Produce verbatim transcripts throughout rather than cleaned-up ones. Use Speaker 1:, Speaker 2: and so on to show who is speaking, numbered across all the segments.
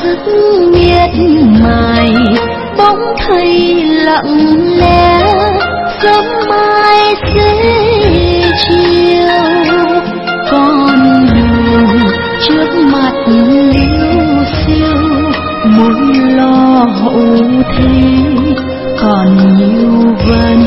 Speaker 1: sức miệt mài, bỗng thấy lặng lẽ sớm mai sẽ chiều. Con đường trước mặt liêu xiêu, muốn lo hậu thế còn nhiều vấn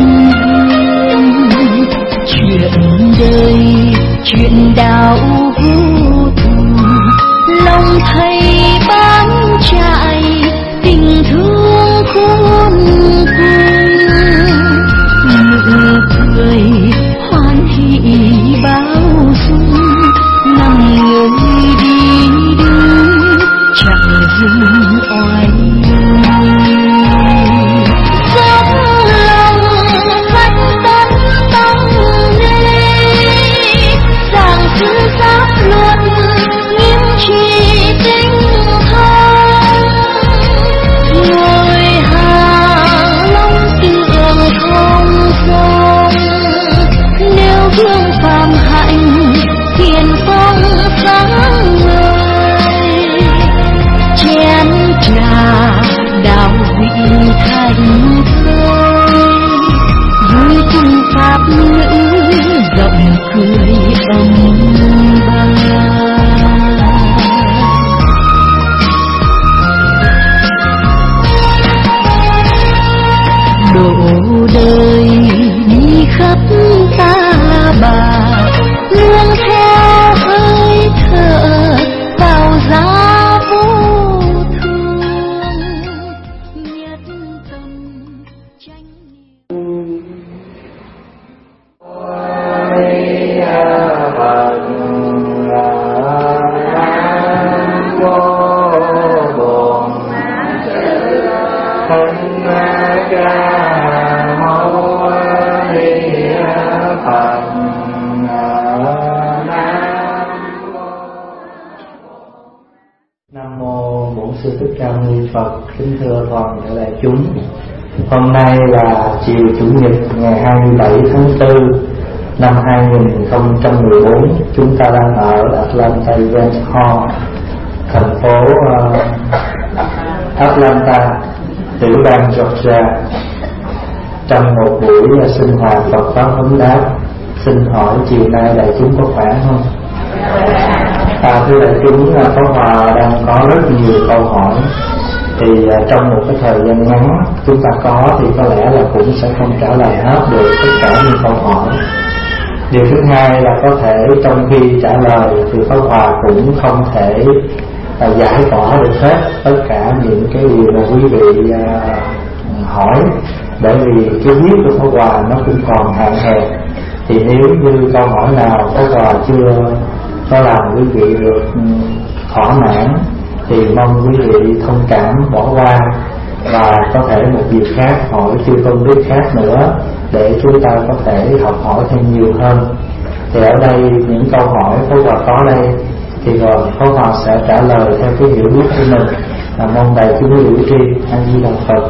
Speaker 1: vương. Chuyện đời chuyện đạo vô thường, lòng thầy bám chạy tình thương khôn cùng. Nụ cười hoan hỷ bao dung, năm người đi đứng chẳng dừng oai. Thành thơi vui cùng pháp ngữ giọng cười âm ba. Độ đời đi khắp ta bà, luôn theo hơi thở tạo ra
Speaker 2: kính thưa toàn thể đại chúng. Hôm nay là chiều Chủ nhật ngày hai mươi bảy tháng tư năm hai nghìn không trăm mười bốn. Chúng ta đang ở Atlanta Event Hall, thành phố uh, Atlanta, tiểu bang Georgia, trong một buổi uh, sinh hoạt Phật pháp vấn đáp. Xin hỏi chiều nay đại chúng có khỏe không? À, thưa đại chúng, Pháp Hòa đang có rất nhiều câu hỏi. Thì uh, trong một cái thời gian ngắn chúng ta có thì có lẽ là cũng sẽ không trả lời hết được tất cả những câu hỏi. Điều thứ hai là có thể trong khi trả lời thì Pháp Hòa cũng không thể uh, giải tỏa được hết tất cả những cái điều mà quý vị uh, hỏi, bởi vì cái biết của Pháp Hòa nó cũng còn hạn hẹp. Thì nếu như câu hỏi nào Pháp Hòa chưa có làm quý vị được thỏa mãn thì mong quý vị thông cảm bỏ qua, và có thể một dịp khác hỏi chư tôn đức khác nữa để chúng ta có thể học hỏi thêm nhiều hơn. Thì ở đây những câu hỏi Pháp Hòa có đây thì rồi Pháp Hòa sẽ trả lời theo cái hiểu biết của mình. Là mong đại chúng hữu tri. A Di Đà Phật.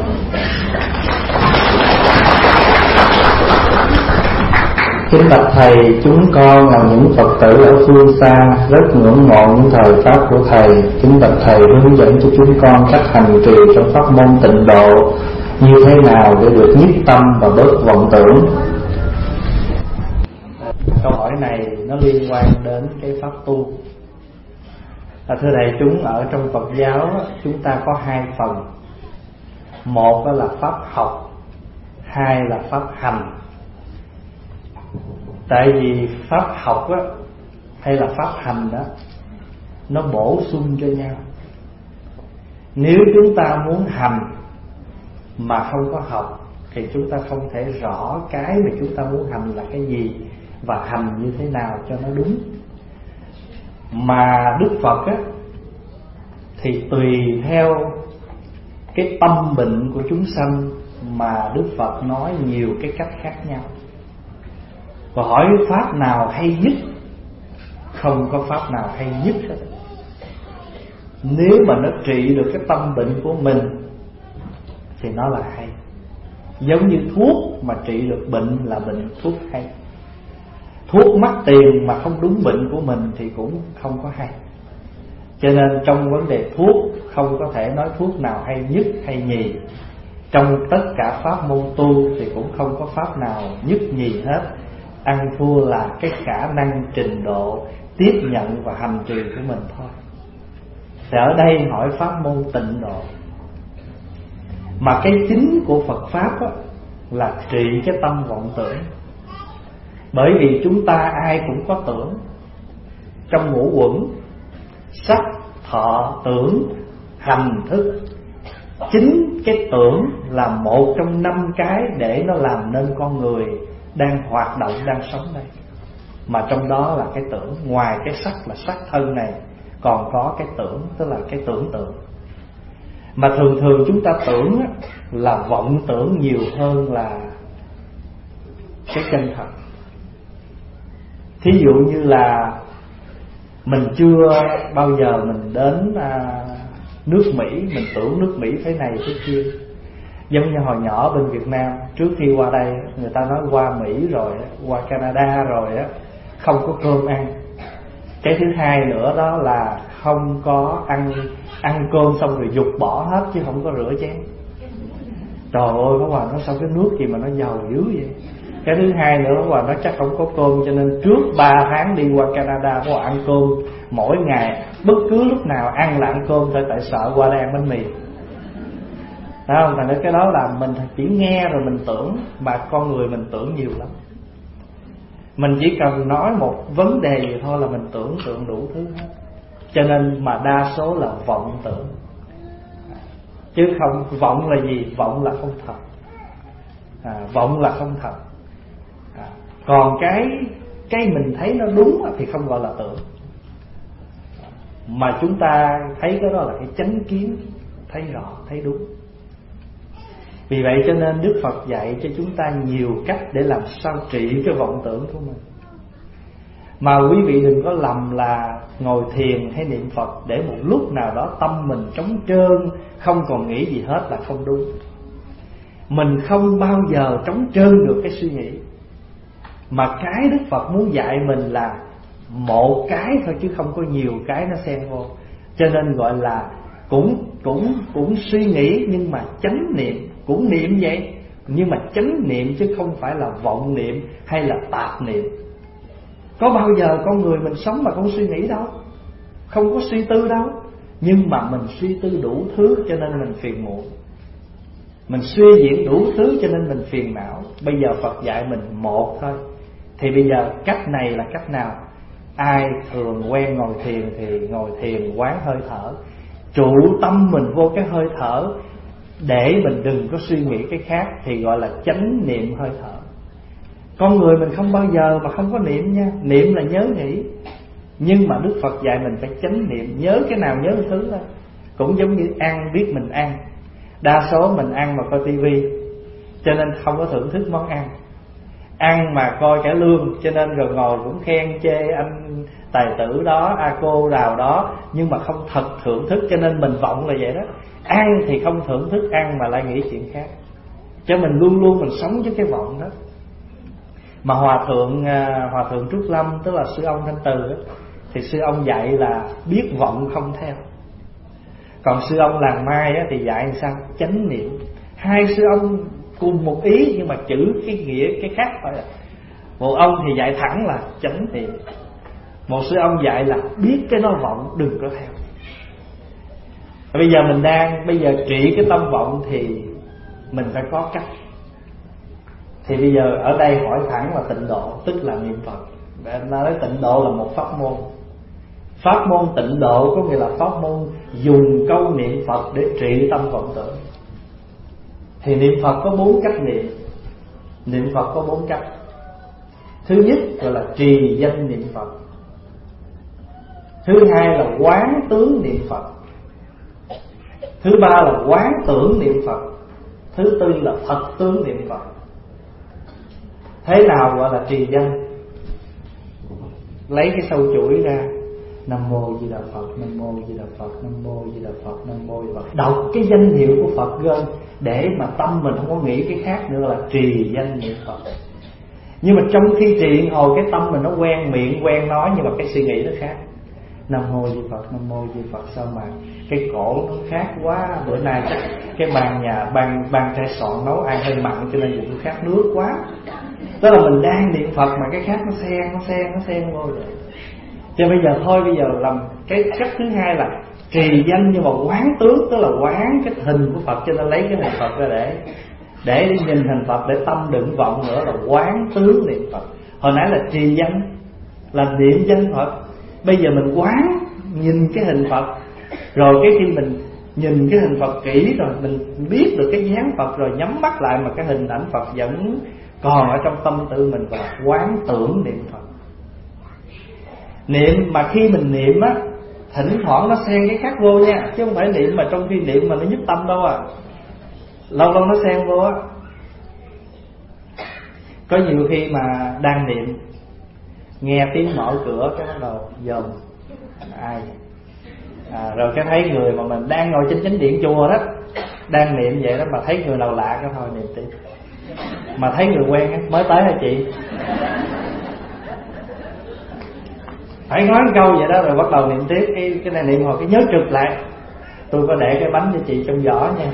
Speaker 2: Kính bạch Thầy, chúng con là những Phật tử ở phương xa, rất ngưỡng mộ những thời pháp của Thầy. Kính bạch Thầy hướng dẫn cho chúng con cách hành trì trong pháp môn tịnh độ như thế nào để được nhất tâm và bớt vọng tưởng. Câu hỏi này nó liên quan đến cái pháp tu. À, thưa đại chúng, ở trong Phật giáo chúng ta có hai phần. Một là pháp học, hai là pháp hành. Tại vì pháp học á, hay là pháp hành đó, nó bổ sung cho nhau. Nếu chúng ta muốn hành mà không có học thì chúng ta không thể rõ cái mà chúng ta muốn hành là cái gì và hành như thế nào cho nó đúng. Mà Đức Phật á, thì tùy theo cái tâm bệnh của chúng sanh mà Đức Phật nói nhiều cái cách khác nhau. Và hỏi pháp nào hay nhất? Không có pháp nào hay nhất hết. Nếu mà nó trị được cái tâm bệnh của mình thì nó là hay. Giống như thuốc mà trị được bệnh là bệnh thuốc hay. Thuốc mắc tiền mà không đúng bệnh của mình thì cũng không có hay. Cho nên trong vấn đề thuốc không có thể nói thuốc nào hay nhất hay nhì. Trong tất cả pháp môn tu thì cũng không có pháp nào nhất nhì hết. Ăn thua là cái khả năng trình độ tiếp nhận và hành trì của mình thôi. Thì ở đây hỏi pháp môn tịnh độ. Mà cái chính của Phật Pháp á, là trị cái tâm vọng tưởng. Bởi vì chúng ta ai cũng có tưởng. Trong ngũ uẩn, sắc, thọ, tưởng, hành, thức. Chính cái tưởng là một trong năm cái để nó làm nên con người đang hoạt động, đang sống đây. Mà trong đó là cái tưởng. Ngoài cái sắc là sắc thân này, còn có cái tưởng, tức là cái tưởng tượng. Mà thường thường chúng ta tưởng là vọng tưởng nhiều hơn là cái chân thật. Thí dụ như là mình chưa bao giờ mình đến à, nước Mỹ, mình tưởng nước Mỹ thế này thế kia. Giống như hồi nhỏ bên Việt Nam, trước khi qua đây người ta nói qua Mỹ rồi, qua Canada rồi á, không có cơm ăn. Cái thứ hai nữa đó là không có ăn ăn cơm xong rồi dục bỏ hết chứ không có rửa chén. Trời ơi, có Hòa nói sao cái nước gì mà nó giàu dữ vậy. Cái thứ hai nữa có Hòa nói chắc không có cơm, cho nên trước ba tháng đi qua Canada có Hòa ăn cơm mỗi ngày, bất cứ lúc nào ăn là ăn cơm thôi, tại sợ qua đây ăn bánh mì. Thấy không? Thành ra cái đó là mình chỉ nghe rồi mình tưởng, mà con người mình tưởng nhiều lắm. Mình chỉ cần nói một vấn đề gì thôi là mình tưởng tượng đủ thứ hết. Cho nên mà đa số là vọng tưởng. Chứ không, vọng là gì? Vọng là không thật. à, Vọng là không thật. à, Còn cái cái mình thấy nó đúng thì không gọi là tưởng. Mà chúng ta thấy cái đó là cái chánh kiến, thấy rõ, thấy đúng. Vì vậy cho nên Đức Phật dạy cho chúng ta nhiều cách để làm sao trị cái vọng tưởng của mình. Mà quý vị đừng có lầm là ngồi thiền hay niệm Phật để một lúc nào đó tâm mình trống trơn, không còn nghĩ gì hết là không đúng. Mình không bao giờ trống trơn được cái suy nghĩ. Mà cái Đức Phật muốn dạy mình là một cái thôi chứ không có nhiều cái nó xen vô. Cho nên gọi là cũng cũng cũng suy nghĩ nhưng mà chánh niệm, cũng niệm vậy nhưng mà chánh niệm chứ không phải là vọng niệm hay là tạp niệm. Có bao giờ con người mình sống mà không suy nghĩ đâu, không có suy tư đâu, nhưng mà mình suy tư đủ thứ cho nên mình phiền muộn. Mình suy diễn đủ thứ cho nên mình phiền não. Bây giờ Phật dạy mình một thôi. Thì bây giờ cách này là cách nào? Ai thường quen ngồi thiền thì ngồi thiền quán hơi thở, trụ tâm mình vô cái hơi thở để mình đừng có suy nghĩ cái khác, thì gọi là chánh niệm hơi thở. Con người mình không bao giờ mà không có niệm nha. Niệm là nhớ nghĩ, nhưng mà Đức Phật dạy mình phải chánh niệm. Nhớ cái nào nhớ cái thứ đó. Cũng giống như ăn, biết mình ăn. Đa số mình ăn mà coi tivi, cho nên không có thưởng thức món ăn. Ăn mà coi cả lương, cho nên rồi ngồi cũng khen chê anh tài tử đó, a cô nào đó, nhưng mà không thật thưởng thức. Cho nên mình vọng là vậy đó. Ăn thì không thưởng thức ăn mà lại nghĩ chuyện khác. Cho mình luôn luôn mình sống với cái vọng đó. Mà Hòa Thượng Hòa Thượng Trúc Lâm, tức là sư ông Thanh Từ đó, thì sư ông dạy là biết vọng không theo. Còn sư ông Làng Mai á, thì dạy làm sao? Chánh niệm. Hai sư ông cùng một ý nhưng mà chữ cái nghĩa cái khác thôi. Một ông thì dạy thẳng là chánh niệm, một sư ông dạy là biết cái nó vọng đừng có theo. Bây giờ mình đang bây giờ trị cái tâm vọng thì mình phải có cách. Thì bây giờ ở đây hỏi thẳng là tịnh độ, tức là niệm Phật. Nói tịnh độ là một pháp môn. Pháp môn tịnh độ có nghĩa là pháp môn dùng câu niệm Phật để trị tâm vọng tưởng. Thì niệm Phật có bốn cách niệm. Niệm Phật có bốn cách. Thứ nhất gọi là trì danh niệm Phật. Thứ hai là quán tướng niệm Phật. Thứ ba là quán tưởng niệm Phật. Thứ tư là thật tướng niệm Phật. Thế nào gọi là trì danh? Lấy cái sâu chuỗi ra, Nam Mô Di Đà Phật, Nam Mô Di Đà Phật, Nam Mô Di Đà Phật, Nam Mô Di Đà Phật. Đọc cái danh hiệu của Phật lên để mà tâm mình không có nghĩ cái khác nữa, là trì danh niệm Phật. Nhưng mà trong khi trì hồi cái tâm mình nó quen miệng, quen nói, nhưng mà cái suy nghĩ nó khác. Nam mô Di Phật, Nam mô Di Phật. Sao mà cái cổ nó khác quá, bữa nay chắc cái bàn nhà ban ban trai soạn nấu ăn hơi mặn cho nên tôi khát nước quá. Tức là mình đang niệm Phật mà cái khác nó xen nó xen nó xen vô rồi. Cho bây giờ thôi, bây giờ làm cái cách thứ hai là trì danh nhưng mà quán tướng, tức là quán cái hình của Phật, cho nên lấy cái hình Phật ra để để đi nhìn hình Phật, để tâm đừng vọng nữa, là quán tướng niệm Phật. Hồi nãy là trì danh là niệm danh Phật, bây giờ mình quán nhìn cái hình Phật. Rồi cái khi mình nhìn cái hình Phật kỹ rồi, mình biết được cái dáng Phật rồi, nhắm mắt lại mà cái hình ảnh Phật vẫn còn ở trong tâm tư mình, và quán tưởng niệm Phật. Niệm mà khi mình niệm á, thỉnh thoảng nó xen cái khác vô nha, chứ không phải niệm mà trong khi niệm mà nó giúp tâm đâu à. Lâu lâu nó xen vô á. Có nhiều khi mà đang niệm, nghe tiếng mở cửa cái bắt đầu dòm ai à, rồi cái thấy người mà mình đang ngồi trên chánh điện chùa đó, đang niệm vậy đó, mà thấy người nào lạ cái thôi niệm tiếp. Mà thấy người quen á, mới tới hả chị, phải nói một câu vậy đó, rồi bắt đầu niệm tiếp. Cái cái này niệm hồi cái nhớ trực lại, tôi có để cái bánh cho chị trong giỏ nha.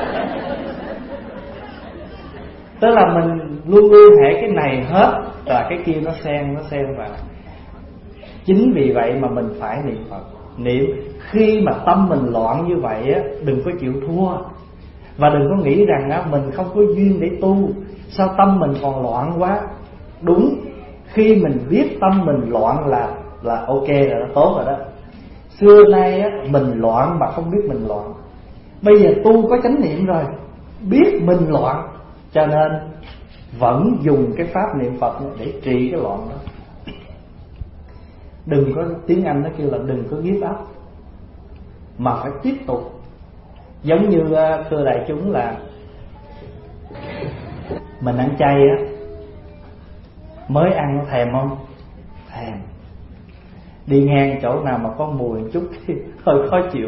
Speaker 2: Tức là mình luôn luôn hệ cái này hết, là cái kia nó xen nó xen vào. Chính vì vậy mà mình phải niệm Phật. Niệm khi mà tâm mình loạn như vậy á, đừng có chịu thua. Và đừng có nghĩ rằng á, mình không có duyên để tu, sao tâm mình còn loạn quá. Đúng, khi mình biết tâm mình loạn là là ok rồi, nó tốt rồi đó. Xưa nay á, mình loạn mà không biết mình loạn. Bây giờ tu có chánh niệm rồi, biết mình loạn, cho nên vẫn dùng cái pháp niệm Phật để trị cái loạn đó. Đừng có, tiếng Anh nó kêu là đừng có give up, mà phải tiếp tục. Giống như uh, thưa đại chúng là mình ăn chay á, mới ăn nó thèm không? Thèm. Đi ngang chỗ nào mà có mùi một chút thì hơi khó chịu.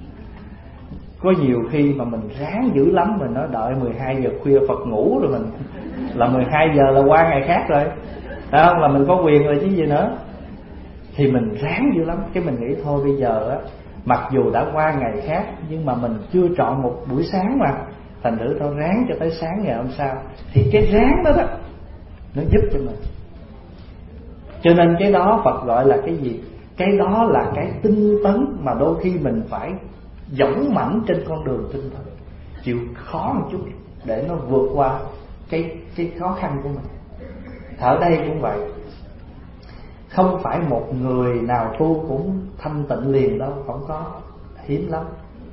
Speaker 2: Có nhiều khi mà mình ráng dữ lắm, mình nói đợi mười hai giờ khuya Phật ngủ rồi, mình là mười hai giờ là qua ngày khác rồi, phải không? Là mình có quyền rồi chứ gì nữa. Thì mình ráng dữ lắm, cái mình nghĩ thôi bây giờ á, mặc dù đã qua ngày khác nhưng mà mình chưa chọn một buổi sáng mà, thành thử tao ráng cho tới sáng ngày hôm sau. Thì cái ráng đó đó nó giúp cho mình. Cho nên cái đó Phật gọi là cái gì? Cái đó là cái tinh tấn mà đôi khi mình phải dũng mãnh trên con đường tinh thần, chịu khó một chút để nó vượt qua cái cái khó khăn của mình. Ở đây cũng vậy, không phải một người nào tu cũng thanh tịnh liền đâu, không có, hiếm lắm.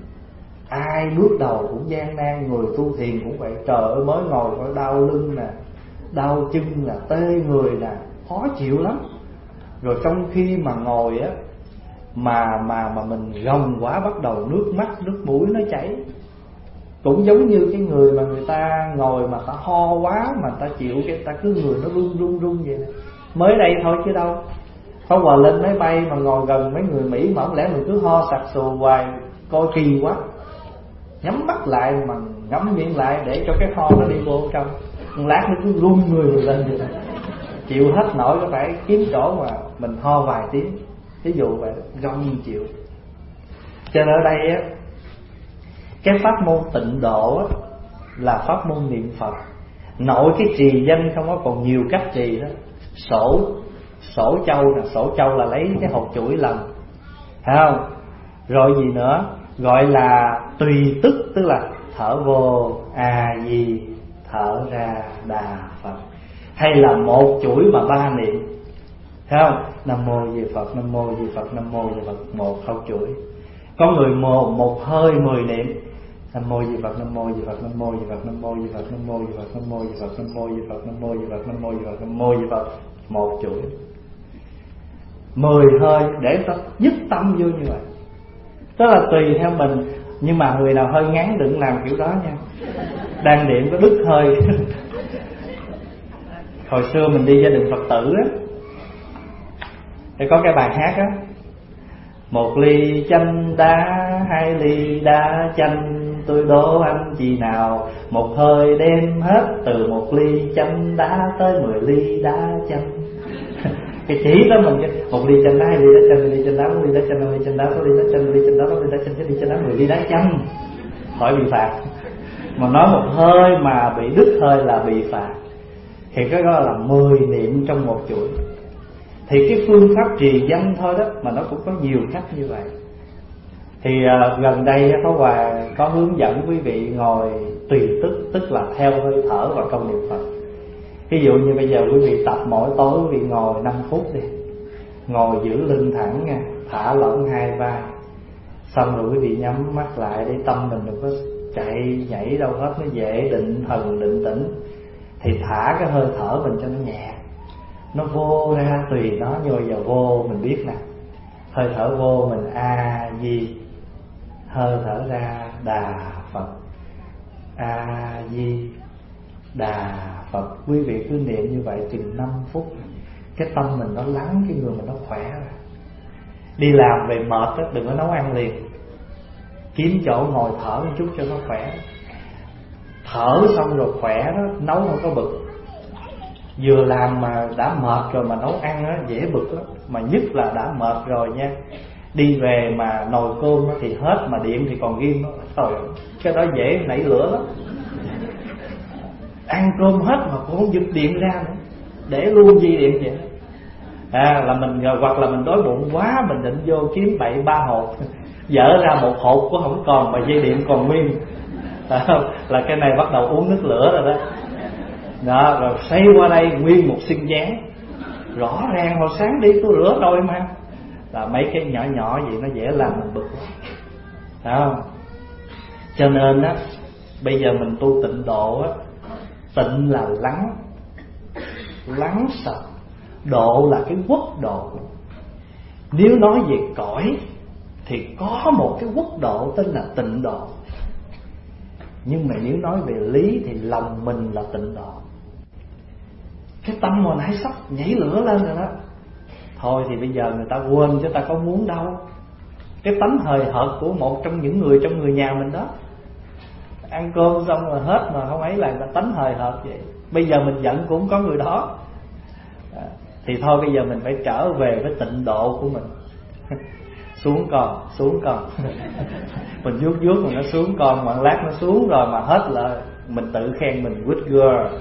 Speaker 2: Ai bước đầu cũng gian nan, người tu thiền cũng vậy. Trời ơi, mới ngồi có đau lưng nè, đau chân nè, tê người nè, khó chịu lắm. Rồi trong khi mà ngồi á, mà mà mà mình gồng quá, bắt đầu nước mắt nước mũi nó chảy. Cũng giống như cái người mà người ta ngồi mà ta ho quá, mà ta chịu cái ta cứ người nó run run run vậy nè. Mới đây thôi chứ đâu. Có quà lên máy bay mà ngồi gần mấy người Mỹ mà không lẽ mình cứ ho sặc sùa hoài, coi kỳ quá. Nhắm mắt lại mà ngắm miệng lại để cho cái ho nó đi vô trong. Một lát nó cứ run người mình lên vậy nè. Chịu hết nổi, có phải kiếm chỗ mà mình ho vài tiếng. Ví dụ vậy, gông chịu. Cho nên ở đây á, cái pháp môn tịnh độ á, là pháp môn niệm Phật. Nội cái trì danh không có, còn nhiều cách trì đó. Sổ Sổ châu nè, sổ châu là lấy cái hột chuỗi lần, thấy không? Rồi gì nữa, gọi là tùy tức, tức là thở vô A Di, thở ra Đà Phật. Hay là một chuỗi mà ba niệm, thấy không? Nam mô Di Phật, Nam mô Di Phật, Nam mô Di Phật, một không chuỗi. Có người một, một hơi mười niệm, Nam mô Di Phật, Nam mô Di Phật, Nam mô Di Phật, Nam mô Di Phật, Nam mô Di Phật, Nam mô Di Phật, Nam mô Di Phật, Nam mô Di Phật, Nam mô Di Phật, Nam mô Di Phật, một chuỗi. Mười hơi để ta dứt tâm vô như vậy. Tức là tùy theo mình. Nhưng mà người nào hơi ngắn đừng làm kiểu đó nha. Đang niệm có đứt hơi. Hồi xưa mình đi gia đình Phật tử á, thì có cái bài hát á: một ly chanh đá, hai ly đá chanh, tôi đố anh chị nào một hơi đem hết từ một ly chanh đá tới mười ly đá chanh. Cái chỉ đó mình một ly chanh đá, hai ly đá chanh, ly chanh đá, một ly đá chanh, ly chanh đá, sáu ly đá chanh, ly chanh đá, sáu ly đá chanh, ly chanh đá, mười ly đá chanh, khỏi bị phạt. Mà nói một hơi mà bị đứt hơi là bị phạt. Thì cái đó là mười niệm trong một chuỗi. Thì cái phương pháp trì danh thôi đó mà nó cũng có nhiều cách như vậy. Thì uh, gần đây Pháp Hòa có hướng dẫn quý vị ngồi tùy tức, tức là theo hơi thở và câu niệm Phật. Ví dụ như bây giờ quý vị tập mỗi tối quý vị ngồi năm phút đi, ngồi giữ lưng thẳng nha, thả lỏng hai vai, xong rồi quý vị nhắm mắt lại để tâm mình đừng có chạy nhảy đâu hết, nó dễ định thần định tĩnh. Thì thả cái hơi thở mình cho nó nhẹ, nó vô ra tùy nó, như bây giờ vô mình biết nè, hơi thở vô mình A Di, hơi thở ra Đà Phật, A Di Đà Phật. Quý vị cứ niệm như vậy chừng năm phút, cái tâm mình nó lắng, cái người mình nó khỏe rồi. Đi làm về mệt đó, đừng có nấu ăn liền, kiếm chỗ ngồi thở một chút cho nó khỏe. Thở xong rồi khỏe đó, nấu không có bực. Vừa làm mà đã mệt rồi mà nấu ăn đó, dễ bực lắm. Mà nhất là đã mệt rồi nha, đi về mà nồi cơm đó thì hết mà điện thì còn ghim đó. Trời ơi, cái đó dễ nảy lửa lắm. Ăn cơm hết mà cũng không giật điện ra nữa, để luôn dây điện vậy. À, là mình hoặc là mình đói bụng quá, mình định vô kiếm bậy ba hộp, dở ra một hộp cũng không còn mà dây điện còn nguyên. À, là cái này bắt đầu uống nước lửa rồi đó. Đó, rồi xây qua đây nguyên một xiên dáng. Rõ ràng hồi sáng đi tôi rửa rồi mà. Là mấy cái nhỏ nhỏ vậy nó dễ làm mình bực. Đó. Cho nên á, bây giờ mình tu tịnh độ á, tịnh là lắng, lắng sợ. Độ là cái quốc độ. Nếu nói về cõi thì có một cái quốc độ tên là tịnh độ. Nhưng mà nếu nói về lý thì lòng mình là tịnh độ. Cái tâm hồi nãy sắp nhảy lửa lên rồi đó. Thôi thì bây giờ người ta quên chứ ta có muốn đâu. Cái tánh hời hợt của một trong những người trong người nhà mình đó. Ăn cơm xong rồi hết mà không ấy là người ta tánh hời hợt vậy. Bây giờ mình giận cũng có người đó. À, thì thôi bây giờ mình phải trở về với tịnh độ của mình. Xuống con, xuống con. Mình vuốt vuốt mà nó xuống con, mà lát nó xuống rồi mà hết là mình tự khen mình good girl.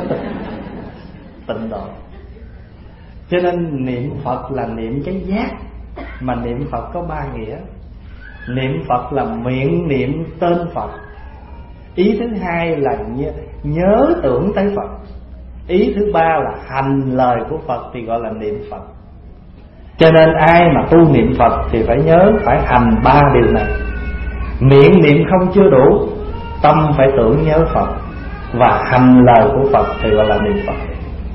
Speaker 2: Tịnh độ. Cho nên niệm Phật là niệm cái giác. Mà niệm Phật có ba nghĩa. Niệm Phật là miệng niệm tên Phật. Ý thứ hai là nhớ, nhớ tưởng tới Phật. Ý thứ ba là hành lời của Phật thì gọi là niệm Phật. Cho nên ai mà tu niệm Phật thì phải nhớ, phải hành ba điều này. Miệng niệm không chưa đủ, tâm phải tưởng nhớ Phật, và hành lời của Phật thì gọi là niệm Phật.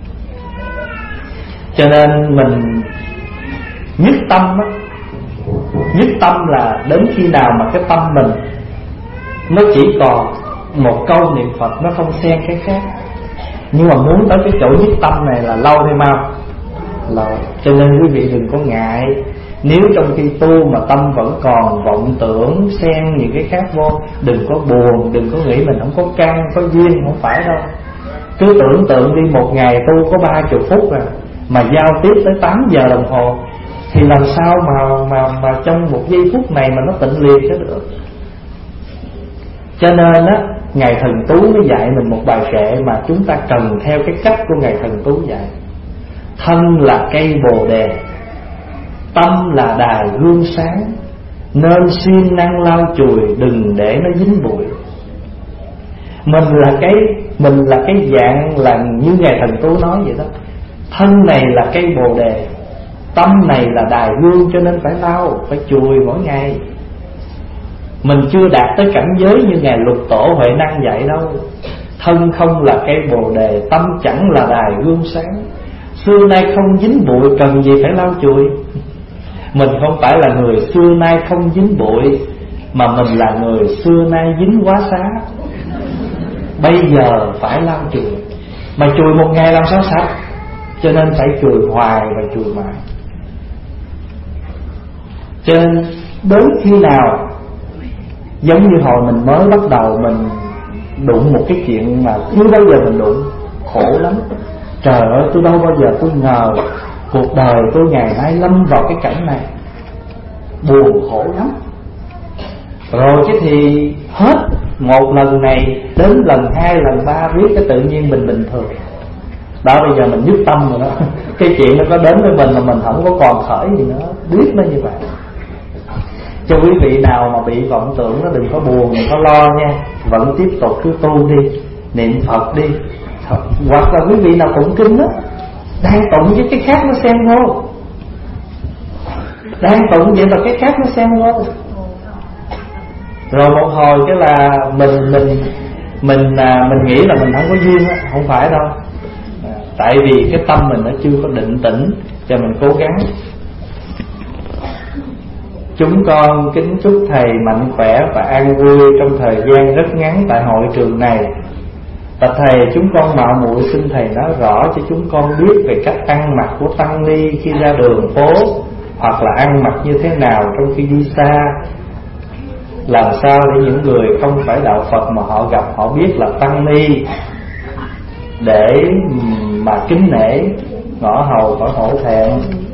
Speaker 2: Cho nên mình nhất tâm á, nhất tâm là đến khi nào mà cái tâm mình nó chỉ còn một câu niệm Phật, nó không xen cái khác. Nhưng mà muốn tới cái chỗ nhất tâm này là lâu hay mau? Lâu. Cho nên quý vị đừng có ngại. Nếu trong khi tu mà tâm vẫn còn vọng tưởng, xen những cái khác vô, đừng có buồn, đừng có nghĩ mình không có căn, có duyên, không phải đâu. Cứ tưởng tượng đi, một ngày tu có ba chục phút rồi, mà giao tiếp tới tám giờ đồng hồ, thì làm sao mà mà mà trong một giây phút này mà nó tịnh liệt cái được. Cho nên á, Ngài Thần Tú mới dạy mình một bài kệ mà chúng ta cần theo cái cách của Ngài Thần Tú dạy. Thân là cây bồ đề, tâm là đài gương sáng, nên siêng năng lau chùi, đừng để nó dính bụi. Mình là cái Mình là cái dạng là như Ngài Thần Tú nói vậy đó. Thân này là cây bồ đề, tâm này là đài gương, cho nên phải lau, phải chùi mỗi ngày. Mình chưa đạt tới cảnh giới như Ngài Lục Tổ Huệ Năng dạy đâu. Thân không là cây bồ đề, tâm chẳng là đài gương sáng, xưa nay không dính bụi, cần gì phải lau chùi. Mình không phải là người xưa nay không dính bụi, mà mình là người xưa nay dính quá xá. Bây giờ phải lau chùi. Mà chùi một ngày làm sao sạch, cho nên phải chùi hoài và chùi mãi. Cho nên đến khi nào, giống như hồi mình mới bắt đầu mình đụng một cái chuyện mà chưa bao giờ mình đụng, khổ lắm. Trời ơi, tôi đâu bao giờ tôi ngờ cuộc đời tôi ngày nay lâm vào cái cảnh này, buồn khổ lắm. Rồi cái thì hết một lần này đến lần hai, lần ba, biết cái tự nhiên mình bình thường. Đó, bây giờ mình dứt tâm rồi đó. Cái chuyện nó có đến với mình mà mình không có còn khởi gì nữa, biết nó như vậy. Cho quý vị nào mà bị vọng tưởng nó đừng có buồn, đừng có lo nha. Vẫn tiếp tục cứ tu đi, niệm Phật đi. Hoặc là quý vị nào tụng kinh đó, đang tụng với cái khác nó xen vô, đang tụng vậy mà cái khác nó xen vô. Rồi một hồi cái là mình mình mình à, mình nghĩ là mình không có duyên á, không phải đâu. À, tại vì cái tâm mình nó chưa có định tĩnh, cho mình cố gắng. Chúng con kính chúc thầy mạnh khỏe và an vui trong thời gian rất ngắn tại hội trường này. Và thầy, chúng con mạo muội xin thầy nói rõ cho chúng con biết về cách ăn mặc của tăng ni khi ra đường phố, hoặc là ăn mặc như thế nào trong khi đi xa. Làm sao để những người không phải đạo Phật mà họ gặp họ biết là tăng ni, để mà kính nể, ngõ hầu khỏi hổ thẹn.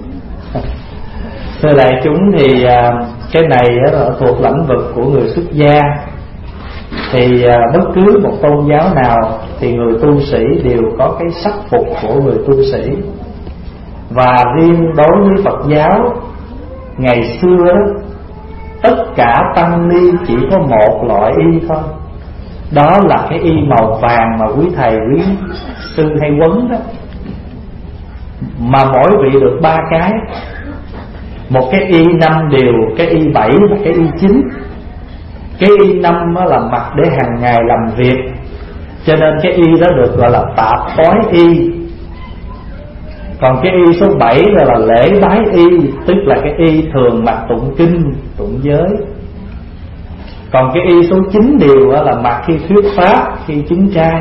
Speaker 2: Thưa đại chúng, thì cái này là thuộc lĩnh vực của người xuất gia. Thì bất cứ một tôn giáo nào thì người tu sĩ đều có cái sắc phục của người tu sĩ. Và riêng đối với Phật giáo, ngày xưa đó, tất cả tăng ni chỉ có một loại y thôi. Đó là cái y màu vàng mà quý thầy, quý sư hay quấn đó. Mà mỗi vị được ba cái. Một cái y năm điều, cái y bảy và cái y chín. Cái y năm là mặc để hàng ngày làm việc, cho nên cái y đó được gọi là tạp toái y. Còn cái y số bảy là, là lễ bái y, tức là cái y thường mặc tụng kinh, tụng giới. Còn cái y số chín điều là mặc khi thuyết pháp, khi chứng trai.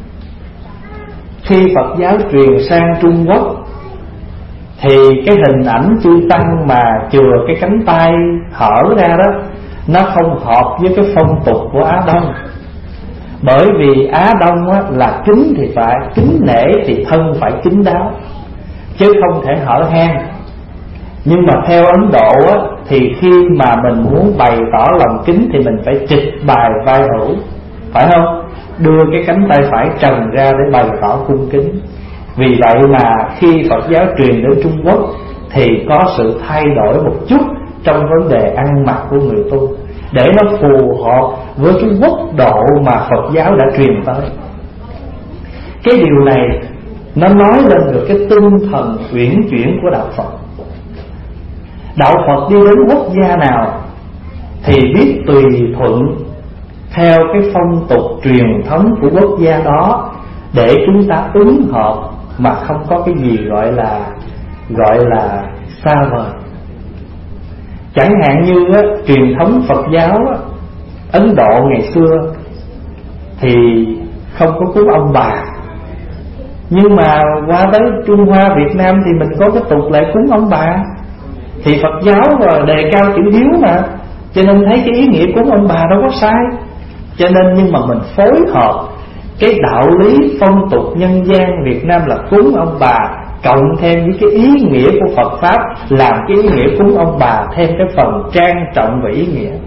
Speaker 2: Khi Phật giáo truyền sang Trung Quốc thì cái hình ảnh chư tăng mà chừa cái cánh tay hở ra đó, nó không hợp với cái phong tục của Á Đông. Bởi vì Á Đông á, là kính thì phải kính nể, thì thân phải kín đáo, chứ không thể hở hang. Nhưng mà theo Ấn Độ á, thì khi mà mình muốn bày tỏ lòng kính thì mình phải trịch bài vai hữu, phải không? Đưa cái cánh tay phải trần ra để bày tỏ cung kính. Vì vậy mà khi Phật giáo truyền đến Trung Quốc thì có sự thay đổi một chút trong vấn đề ăn mặc của người tu, để nó phù hợp với cái quốc độ mà Phật giáo đã truyền tới. Cái điều này nó nói lên được cái tinh thần uyển chuyển của đạo Phật. Đạo Phật đi đến quốc gia nào thì biết tùy thuận theo cái phong tục truyền thống của quốc gia đó để chúng ta ứng hợp, mà không có cái gì gọi là gọi là xa vời. Chẳng hạn như á, truyền thống Phật giáo á, Ấn Độ ngày xưa thì không có cúng ông bà. Nhưng mà qua tới Trung Hoa Việt Nam thì mình có cái tục lệ cúng ông bà. Thì Phật giáo đề cao chữ hiếu mà, cho nên thấy cái ý nghĩa cúng ông bà đâu có sai. Cho nên nhưng mà mình phối hợp cái đạo lý phong tục nhân gian Việt Nam là cúng ông bà, cộng thêm với cái ý nghĩa của Phật Pháp, làm cái ý nghĩa cúng ông bà thêm cái phần trang trọng và ý nghĩa.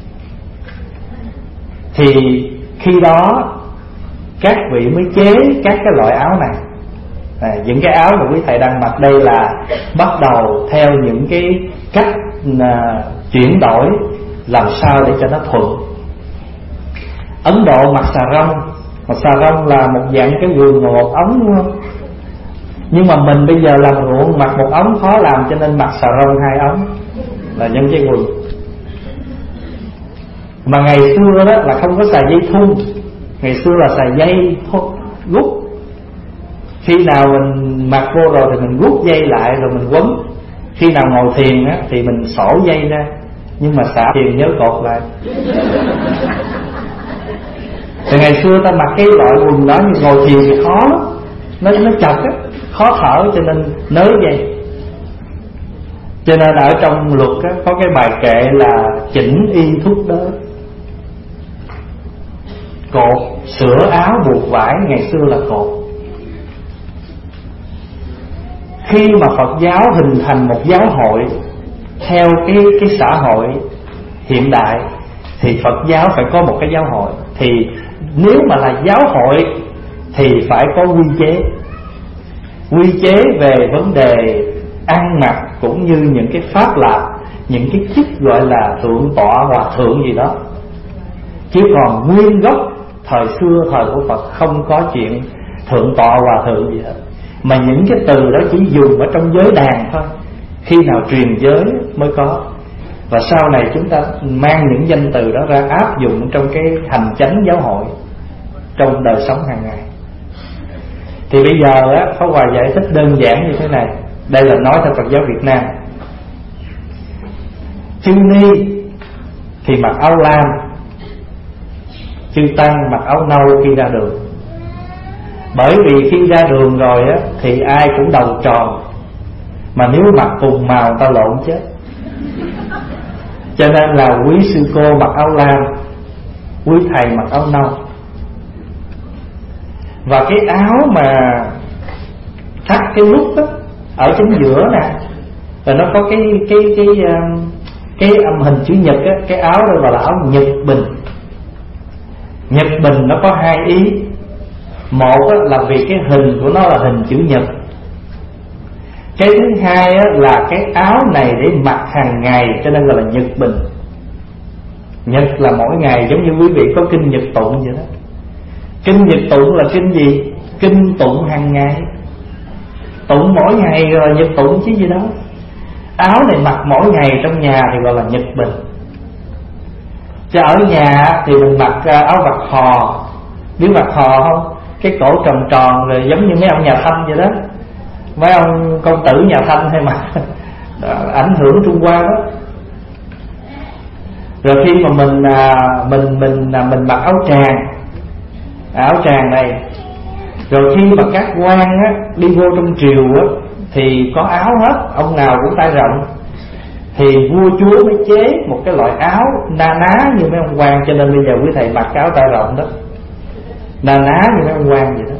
Speaker 2: Thì khi đó các vị mới chế các cái loại áo này. À, những cái áo mà quý thầy đang mặc đây là bắt đầu theo những cái cách à, chuyển đổi làm sao để cho nó thuận. Ấn Độ mặc xà rông. Mặc xà rông là một dạng cái quần một ống, đúng không? Nhưng mà mình bây giờ làm ruộng mặc một ống khó làm, cho nên mặc xà rông hai ống là nhân cái quần. Mà ngày xưa đó là không có xài dây thun, ngày xưa là xài dây rút. Khi nào mình mặc vô rồi thì mình rút dây lại rồi mình quấn. Khi nào ngồi thiền á thì mình xỏ dây ra, nhưng mà xả thiền nhớ cột lại. Thì ngày xưa ta mặc cái loại quần đó, nhưng ngồi thiền thì khó, nó nó chật á, khó thở, cho nên nới dây. Cho nên ở trong luật á, có cái bài kệ là chỉnh y thúc đớ. Cột, sửa áo buộc vải ngày xưa là cột. Khi mà Phật giáo hình thành một giáo hội theo cái cái xã hội hiện đại thì Phật giáo phải có một cái giáo hội. Thì nếu mà là giáo hội thì phải có quy chế. Quy chế về vấn đề ăn mặc cũng như những cái pháp lạc, những cái chức gọi là thượng tọa hòa thượng gì đó. Chứ còn nguyên gốc thời xưa, thời của Phật không có chuyện thượng tọa hòa thượng gì hết. Mà những cái từ đó chỉ dùng ở trong giới đàn thôi, khi nào truyền giới mới có. Và sau này chúng ta mang những danh từ đó ra áp dụng trong cái hành chánh giáo hội, trong đời sống hàng ngày. Thì bây giờ á, Pháp Hòa giải thích đơn giản như thế này. Đây là nói theo Phật giáo Việt Nam. Chư ni thì mặc áo lam, chư tăng mặc áo nâu khi ra đường. Bởi vì khi ra đường rồi á, thì ai cũng đầu tròn, mà nếu mặc cùng màu ta lộn chết. Cho nên là quý sư cô mặc áo lam, quý thầy mặc áo nâu. Và cái áo mà thắt cái nút á, ở chính giữa nè, rồi nó có cái cái cái cái âm hình chữ nhật á, cái áo đó gọi là áo nhật bình. Nhật bình nó có hai ý. Một á, là vì cái hình của nó là hình chữ nhật. Cái thứ hai á, là cái áo này để mặc hàng ngày, cho nên gọi là nhật bình. Nhật là mỗi ngày, giống như quý vị có kinh nhật tụng vậy đó. Kinh nhật tụng là kinh gì? Kinh tụng hàng ngày, tụng mỗi ngày rồi nhật tụng chứ gì đó. Áo này mặc mỗi ngày trong nhà thì gọi là nhật bình. Chứ ở nhà thì mình mặc áo vạt hò. Biết vạt hò không? Cái cổ tròn tròn rồi giống như mấy ông nhà Thanh vậy đó. Mấy ông công tử nhà Thanh hay mà ảnh hưởng Trung Hoa đó. Rồi khi mà mình mình mình mình mặc áo tràng, áo tràng này, rồi khi mà các quan á, đi vô trong triều á, thì có áo hết, ông nào cũng tay rộng. Thì vua chúa mới chế một cái loại áo na ná như mấy ông quan. Cho nên bây giờ quý thầy mặc cái áo tay rộng đó, na ná như mấy ông quan vậy đó.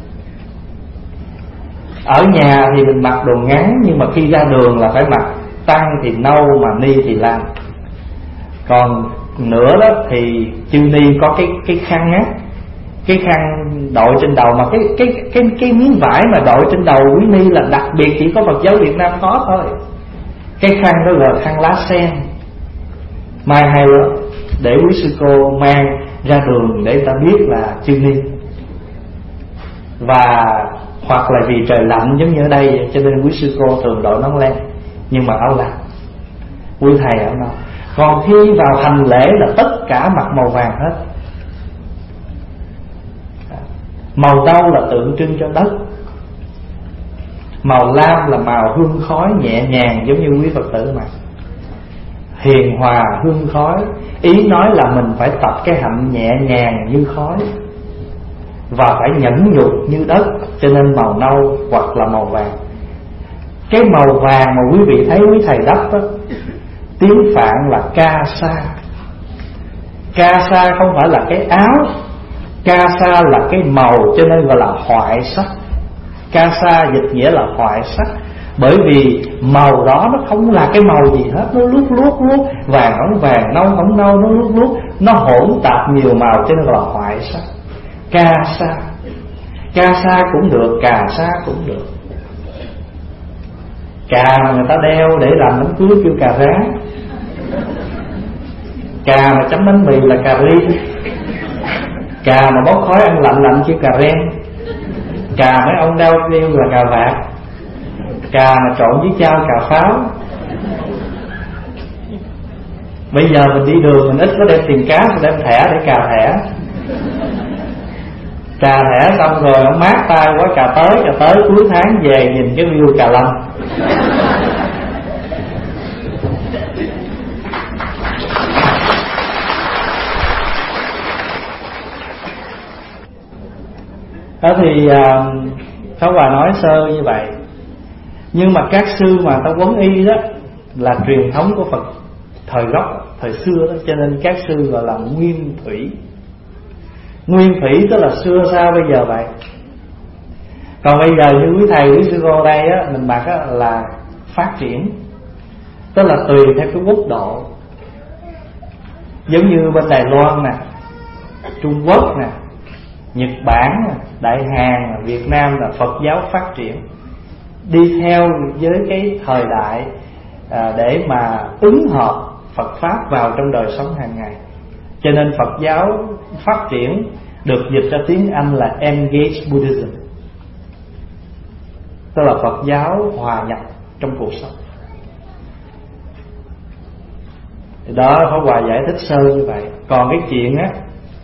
Speaker 2: Ở nhà thì mình mặc đồ ngắn, nhưng mà khi ra đường là phải mặc. Tăng thì nâu, mà ni thì lam. Còn nữa đó thì chư ni có cái cái khăn á, cái khăn đội trên đầu. Mà cái cái cái cái miếng vải mà đội trên đầu quý ni là đặc biệt chỉ có Phật giáo Việt Nam có thôi. Cái khăn đó là khăn lá sen, mai hay lắm, để quý sư cô mang ra đường để ta biết là chư ni. Và hoặc là vì trời lạnh giống như ở đây, cho nên quý sư cô thường đội nón len, nhưng mà áo lam, quý thầy áo nâu. Còn khi vào hành lễ là tất cả mặc màu vàng hết. Màu nâu là tượng trưng cho đất, màu lam là màu hương khói nhẹ nhàng, giống như quý Phật tử mặc. Hiền hòa hương khói, ý nói là mình phải tập cái hạnh nhẹ nhàng như khói, và phải nhẫn nhục như đất. Cho nên màu nâu hoặc là màu vàng. Cái màu vàng mà quý vị thấy quý thầy đắp đó, tiếng Phạn là ca sa. Ca sa không phải là cái áo, ca sa là cái màu, cho nên gọi là hoại sắc. Ca sa dịch nghĩa là hoại sắc. Bởi vì màu đó nó không là cái màu gì hết, nó luốt luốt luốt, vàng không vàng, nâu không nâu, nó luốt luốt, nó hỗn tạp nhiều màu, cho nên gọi là hoại sắc. Ca sa, ca sa cũng được, cà sa cũng được. Cà mà người ta đeo để làm bánh cưới kêu cà rán. Cà mà chấm bánh mì là cà ri. Cà mà bốc khói ăn lạnh lạnh kêu cà ren. Cà mấy ông đeo đeo là cà vạt. Cà mà trộn với chao cà pháo. Bây giờ mình đi đường mình ít có đem tiền cát, mình đem thẻ để cà thẻ. Cà thẻ xong rồi ông mát tay quá, cà tới, cà tới cuối tháng về nhìn cái view Cà Lâm. Đó thì Pháp Hòa nói sơ như vậy. Nhưng mà các sư mà ta quấn y đó là truyền thống của Phật thời gốc, thời xưa đó, cho nên các sư gọi là nguyên thủy. Nguyên thủy tức là xưa sao bây giờ vậy. Còn bây giờ như quý thầy quý sư cô đây á, mình mặc á là phát triển, tức là tùy theo cái quốc độ. Giống như bên Đài Loan nè, Trung Quốc nè, Nhật Bản nè, Đại Hàn nè, Việt Nam là Phật giáo phát triển, đi theo với cái thời đại à, để mà ứng hợp Phật pháp vào trong đời sống hàng ngày. Cho nên Phật giáo phát triển được dịch ra tiếng Anh là Engage Buddhism, tức là Phật giáo hòa nhập trong cuộc sống. Đó, Pháp Hòa giải thích sơ như vậy. Còn cái chuyện á,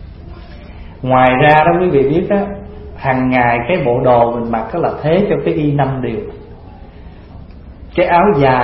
Speaker 2: ngoài ra đó quý vị biết á, hàng ngày cái bộ đồ mình mặc đó là thế cho cái y năm điều. Cái áo dài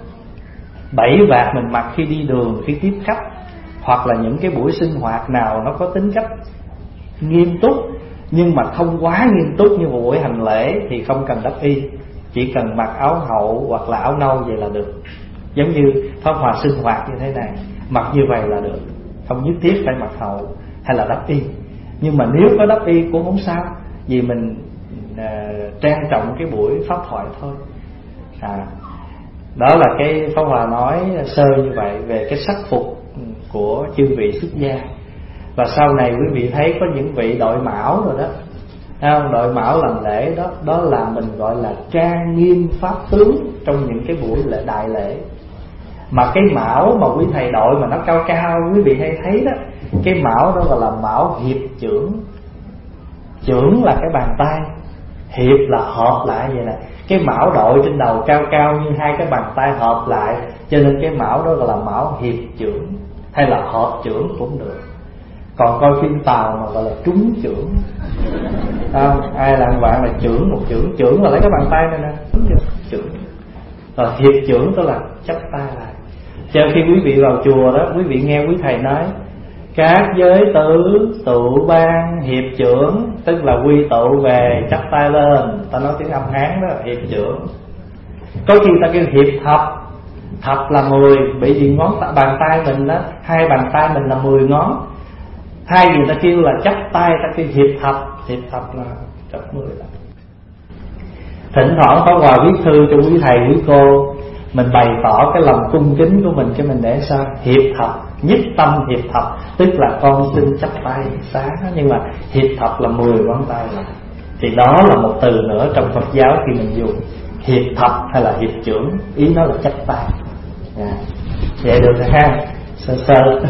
Speaker 2: bảy vạt mình mặc khi đi đường, khi tiếp khách, hoặc là những cái buổi sinh hoạt nào nó có tính cách nghiêm túc, nhưng mà không quá nghiêm túc như một buổi hành lễ thì không cần đắp y, chỉ cần mặc áo hậu hoặc là áo nâu vậy là được. Giống như Pháp Hòa sinh hoạt như thế này, mặc như vậy là được, không nhất thiết phải mặc hậu hay là đắp y. Nhưng mà nếu có đắp y cũng không sao, vì mình à, trang trọng cái buổi pháp thoại thôi. à, Đó là cái Pháp Hòa nói sơ như vậy về cái sắc phục của chư vị xuất gia. Và sau này quý vị thấy có những vị đội mão rồi đó, không? Đội mão làm lễ đó, đó là mình gọi là trang nghiêm pháp tướng trong những cái buổi lễ đại lễ. Mà cái mão mà quý thầy đội mà nó cao cao, quý vị hay thấy đó, cái mão đó gọi là mão hiệp chưởng. Chưởng là cái bàn tay, hiệp là hợp lại vậy nè. Cái mão đội trên đầu cao cao như hai cái bàn tay hợp lại, cho nên cái mão đó gọi là mão hiệp chưởng, hay là hợp chưởng cũng được. Còn coi phim Tàu mà gọi là trúng chưởng, à, ai làm bạn là chưởng một chưởng. Chưởng là lấy cái bàn tay này nè, chưởng. Rồi hiệp chưởng tức là chắp tay lại. Cho khi quý vị vào chùa đó, quý vị nghe quý thầy nói các giới tử tụ ban hiệp chưởng, tức là quy tụ về chắp tay lên. Ta nói tiếng âm Hán đó, hiệp chưởng. Có khi ta kêu hiệp thập, thập là mười, bởi vì ngón bàn tay mình đó, hai bàn tay mình là mười ngón. Hai người ta kêu là chắp tay, ta kêu hiệp thập, hiệp thập là chắp mười là. Thỉnh thoảng có Hòa viết thư cho quý thầy quý cô, mình bày tỏ cái lòng cung kính của mình, cho mình để sao hiệp thập, nhất tâm hiệp thập, tức là con xin chắp tay xá. Nhưng mà hiệp thập là mười ngón tay là. Thì đó là một từ nữa trong Phật giáo khi mình dùng hiệp thập hay là hiệp chưởng, ý nó là chắp tay. À, vậy được rồi ha, sơ sơ.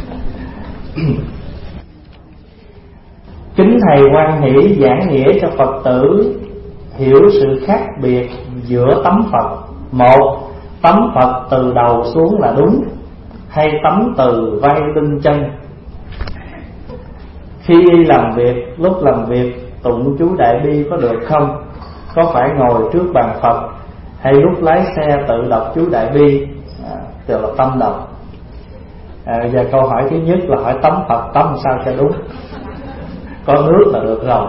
Speaker 2: Kính thầy hoan hỷ giảng nghĩa cho Phật tử hiểu sự khác biệt giữa tấm Phật. Một, tấm Phật từ đầu xuống là đúng, hay tấm từ vai lưng chân. Khi đi làm việc, lúc làm việc tụng chú Đại Bi có được không? Có phải ngồi trước bàn Phật, hay lúc lái xe tự đọc chú Đại Bi, à, tức là tâm đọc. à, Giờ câu hỏi thứ nhất là hỏi tấm Phật tấm sao cho đúng. Có nước là được rồi.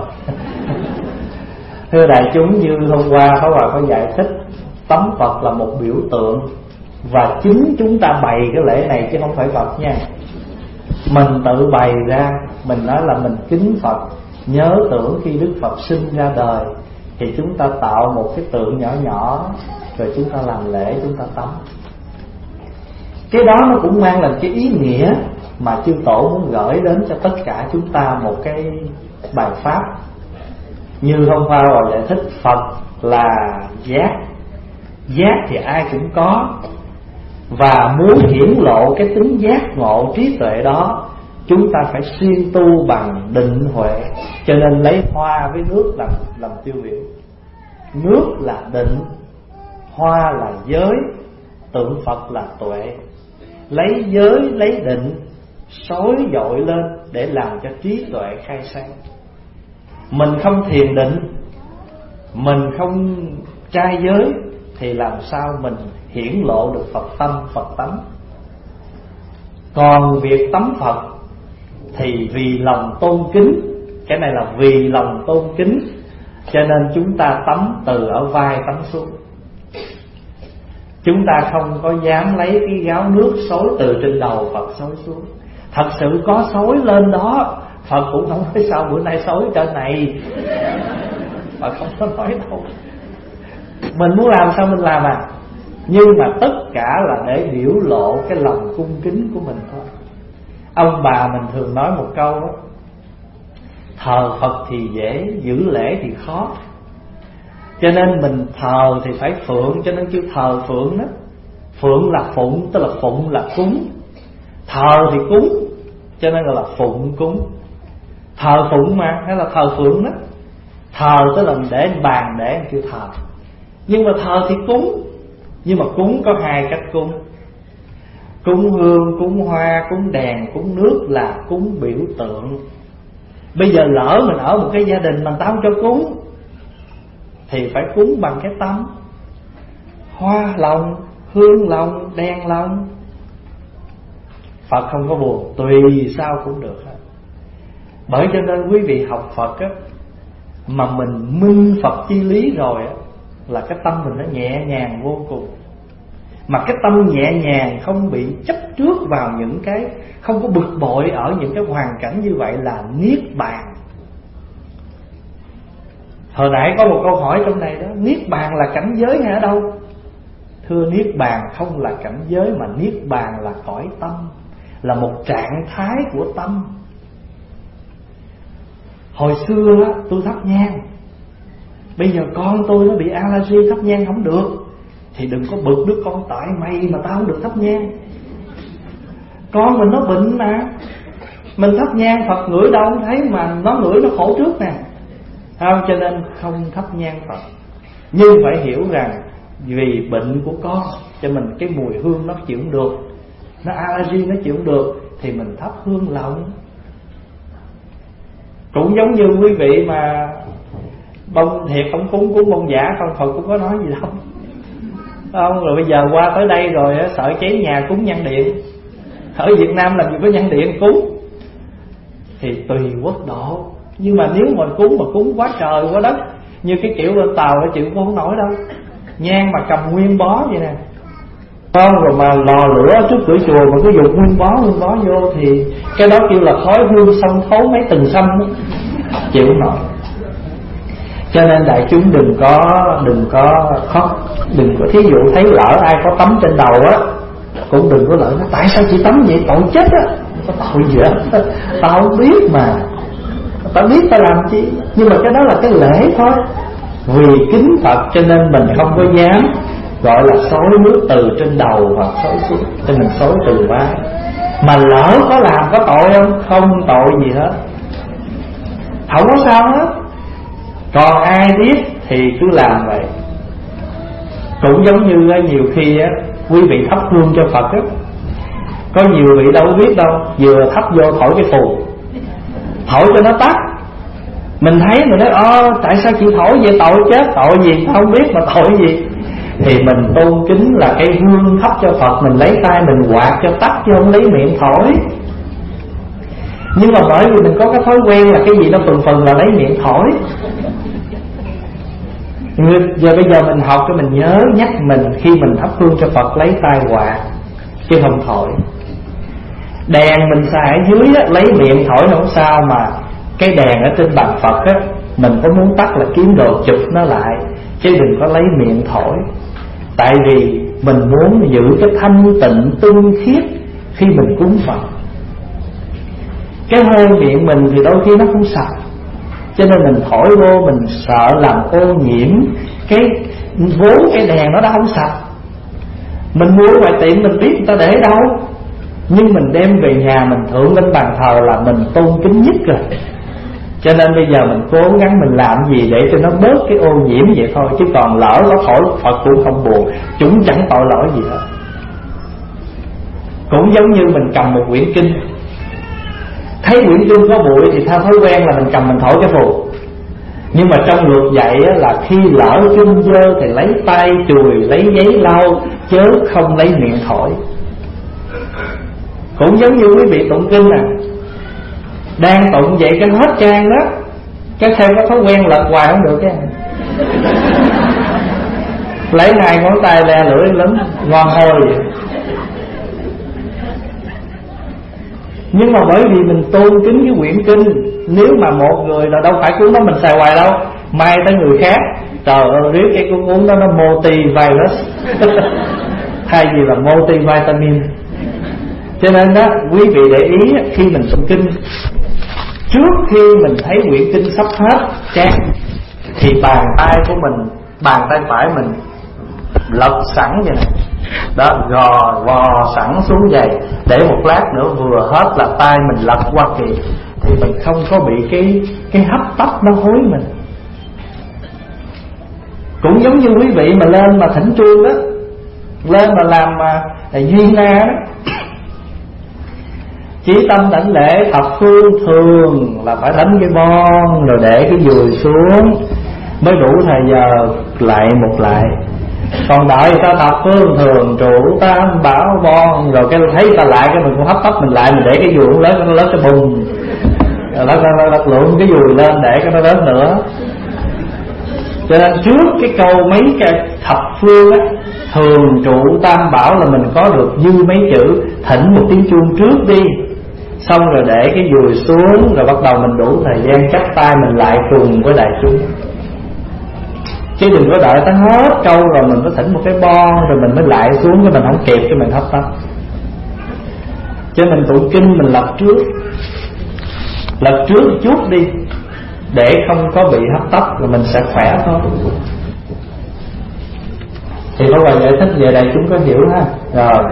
Speaker 2: Thưa đại chúng, như hôm qua Pháp Hòa có giải thích, tấm Phật là một biểu tượng, và chính chúng ta bày cái lễ này chứ không phải Phật nha. Mình tự bày ra, mình nói là mình kính Phật, nhớ tưởng khi Đức Phật sinh ra đời, thì chúng ta tạo một cái tượng nhỏ nhỏ, rồi chúng ta làm lễ, chúng ta tắm. Cái đó nó cũng mang lại cái ý nghĩa mà chư tổ muốn gửi đến cho tất cả chúng ta một cái bài pháp. Như hôm qua Hòa giải thích, Phật là giác. Giác thì ai cũng có, và muốn hiển lộ cái tính giác ngộ trí tuệ đó, chúng ta phải xuyên tu bằng định huệ. Cho nên lấy hoa với nước làm, làm tiêu biểu. Nước là định, hoa là giới, tượng Phật là tuệ. Lấy giới, lấy định xối dội lên để làm cho trí tuệ khai sáng. Mình không thiền định, mình không trai giới, thì làm sao mình hiển lộ được Phật tâm, Phật tánh. Còn việc tắm Phật thì vì lòng tôn kính, cái này là vì lòng tôn kính, cho nên chúng ta tắm từ ở vai tắm xuống. Chúng ta không có dám lấy cái gáo nước xối từ trên đầu Phật xối xuống. Thật sự có xối lên đó, Phật cũng không nói sao bữa nay xối trên này. Phật không có nói đâu. Mình muốn làm sao mình làm à. Nhưng mà tất cả là để biểu lộ cái lòng cung kính của mình thôi. Ông bà mình thường nói một câu đó: thờ Phật thì dễ, giữ lễ thì khó. Cho nên mình thờ thì phải phượng, cho nên kêu thờ phượng đó. Phượng là phụng, tức là phụng là cúng. Thờ thì cúng, cho nên là phụng cúng. Thờ phụng mà, hay là thờ phượng đó. Thờ tức là để bàn để kêu thờ. Nhưng mà thờ thì cúng. Nhưng mà cúng có hai cách cúng: cúng hương, cúng hoa, cúng đèn, cúng nước là cúng biểu tượng. Bây giờ lỡ mình ở một cái gia đình mà tao cho cúng thì phải cúng bằng cái tâm. Hoa lòng, hương lòng, đèn lòng. Phật không có buồn, tùy sao cũng được. Bởi cho nên quý vị học Phật á, mà mình minh Phật chi lý rồi á, là cái tâm mình nó nhẹ nhàng vô cùng. Mà cái tâm nhẹ nhàng không bị chấp trước vào những cái, không có bực bội ở những cái hoàn cảnh như vậy là niết bàn. Hồi nãy có một câu hỏi trong này đó: niết bàn là cảnh giới hay ở đâu? Thưa, niết bàn không là cảnh giới, mà niết bàn là cõi tâm, là một trạng thái của tâm. Hồi xưa á, tôi thắp nhang. Bây giờ con tôi nó bị allergy, thắp nhang không được, thì đừng có bực đứa con: tại mày mà tao không được thắp nhang. Con mình nó bệnh mà, mình thắp nhang Phật ngửi đâu không thấy, mà nó ngửi nó khổ trước nè. Không, cho nên không thắp nhang Phật. Nhưng phải hiểu rằng vì bệnh của con cho mình cái mùi hương nó chịu không được, nó allergy nó chịu không được, thì mình thắp hương lộng. Cũng giống như quý vị mà bông thiệt không cúng, cúng bông giả không, Phật cũng có nói gì đâu. Không, rồi bây giờ qua tới đây rồi sợ cháy nhà cúng nhang điện. Ở Việt Nam làm gì có nhang điện cúng. Thì tùy quốc độ. Nhưng mà nếu mà cúng mà cúng quá trời quá đất, như cái kiểu bên Tàu nó chịu cũng không nổi đâu. Nhang mà cầm nguyên bó vậy nè, không, rồi mà lò lửa trước cửa chùa mà cứ dùng nguyên bó nguyên bó vô, thì cái đó kêu là khói hương xông thấu mấy tầng xăm đó, chịu không nổi. Cho nên đại chúng đừng có đừng có khóc, đừng có, thí dụ thấy lỡ ai có tắm trên đầu á, cũng đừng có lỡ nói: tại sao chị tắm vậy, tội chết á. Có tội gì á, tao không biết mà, tao biết tao làm chi. Nhưng mà cái đó là cái lễ thôi. Vì kính Phật cho nên mình không có dám gọi là xối nước từ trên đầu hoặc xối xuống, cho mình xối từ vai. Mà lỡ có làm có tội không? Không tội gì hết, không có sao hết. Còn ai biết thì cứ làm vậy. Cũng giống như nhiều khi á, quý vị thắp hương cho Phật á, có nhiều vị đâu có biết đâu, vừa thắp vô thổi cái phù, thổi cho nó tắt. Mình thấy mình nói: ơ tại sao chị thổi vậy, tội chết, tội gì không biết mà tội gì. Thì mình tôn kính là cái hương thắp cho Phật, mình lấy tay mình quạt cho tắt chứ không lấy miệng thổi. Nhưng mà bởi vì mình có cái thói quen là cái gì nó phần phần là lấy miệng thổi. Giờ bây giờ mình học cho mình nhớ nhắc mình khi mình thắp hương cho Phật lấy tay quạt chứ không thổi. Đèn mình xài ở dưới á, lấy miệng thổi không sao, mà cái đèn ở trên bàn Phật á, mình có muốn tắt là kiếm đồ chụp nó lại, chứ đừng có lấy miệng thổi. Tại vì mình muốn giữ cái thanh tịnh tinh khiết khi mình cúng Phật. Cái hơi miệng mình thì đôi khi nó không sạch, cho nên mình thổi vô mình sợ làm ô nhiễm cái vốn cái đèn nó đã không sạch. Mình mua ngoài tiệm mình biết người ta để đâu, nhưng mình đem về nhà mình thượng lên bàn thờ là mình tôn kính nhất rồi. Cho nên bây giờ mình cố gắng mình làm gì để cho nó bớt cái ô nhiễm vậy thôi. Chứ còn lỡ có thổi Phật cũng không buồn, chúng chẳng tội lỗi gì hết. Cũng giống như mình cầm một quyển kinh, thấy quyển kinh có bụi thì theo thói quen là mình cầm mình thổi cái phù. Nhưng mà trong luật dạy là khi lỡ kinh dơ thì lấy tay chùi, lấy giấy lau, chớ không lấy miệng thổi. Cũng giống như quý vị tụng kinh nè, đang tụng vậy cái hết trang đó, cái theo có thói quen lật hoài không được cái lấy hai ngón tay le lưỡi lắm, ngon hôi vậy. Nhưng mà bởi vì mình tôn kính cái quyển kinh, nếu mà một người là đâu phải cuốn đó mình xài hoài đâu, mai tới người khác. Trời ơi, riết cái cuốn uống đó nó multi-virus thay vì là multi-vitamin. Cho nên đó, quý vị để ý khi mình tụng kinh, trước khi mình thấy quyển kinh sắp hết trang thì bàn tay của mình, bàn tay phải mình lật sẵn vậy này, đó, gò vò sẵn xuống vậy, để một lát nữa vừa hết là tay mình lật qua kịp, thì mình không có bị cái cái hấp tấp nó hối mình. Cũng giống như quý vị mà lên mà thỉnh chuông đó, lên mà làm mà duyên na đó, chí tâm đảnh lễ thập phương, thường là phải đánh cái bon rồi để cái dùi xuống mới đủ thời giờ lại một lại. Còn đợi ta thập phương thường trụ tam bảo bon rồi cái thấy ta lại cái mình cũng hấp tấp mình lại, mình để cái dùi lớn nó lớn cái bùng rồi nó nó lật lượn cái dùi lên để cái nó lớn nữa. Cho nên trước cái câu mấy cái thập phương á, thường trụ tam bảo là mình có được dư mấy chữ thỉnh một tiếng chuông trước đi, xong rồi để cái dùi xuống rồi bắt đầu mình đủ thời gian chắp tay mình lại cùng với đại chúng. Chứ đừng có đợi tới hết câu rồi mình mới thỉnh một cái bon rồi mình mới lại xuống, cái mình không kịp cái mình hấp tấp. Cho nên tụng kinh mình lật trước, lật trước chút đi để không có bị hấp tấp rồi mình sẽ khỏe thôi. Thì có bài giải thích về đại chúng có hiểu ha. Rồi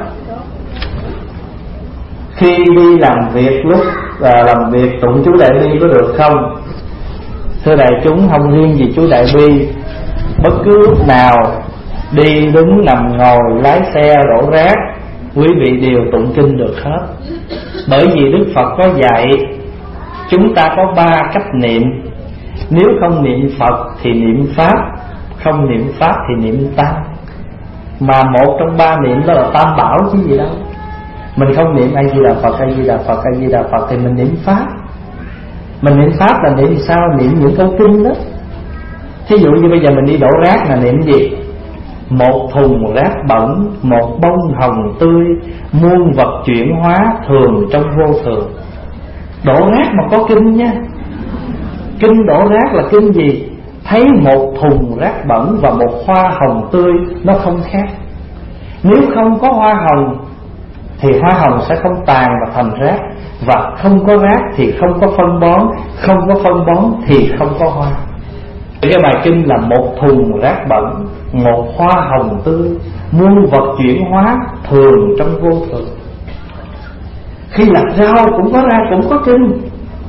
Speaker 2: khi đi làm việc lúc à, làm việc tụng chú Đại Bi có được không? Thưa đại chúng, không riêng gì chú Đại Bi, bất cứ lúc nào đi đứng nằm ngồi lái xe đổ rác, quý vị đều tụng kinh được hết. Bởi vì Đức Phật có dạy chúng ta có ba cách niệm. Nếu không niệm Phật thì niệm Pháp, không niệm Pháp thì niệm Tăng. Mà một trong ba niệm đó là Tam Bảo chứ gì đâu. Mình không niệm A Di Đà Phật, A Di Đà Phật, A Di Đà Phật thì mình niệm Pháp. Mình niệm Pháp là niệm sao? Niệm những câu kinh đó. Thí dụ như bây giờ mình đi đổ rác là niệm gì? Một thùng rác bẩn, một bông hồng tươi, muôn vật chuyển hóa thường trong vô thường. Đổ rác mà có kinh nha. Kinh đổ rác là kinh gì? Thấy một thùng rác bẩn và một hoa hồng tươi nó không khác. Nếu không có hoa hồng thì hoa hồng sẽ không tàn và thành rác, và không có rác thì không có phân bón, không có phân bón thì không có hoa. Cái bài kinh là một thùng rác bẩn, một hoa hồng tươi, muôn vật chuyển hóa thường trong vô thường. Khi lặt rau cũng có ra cũng có kinh.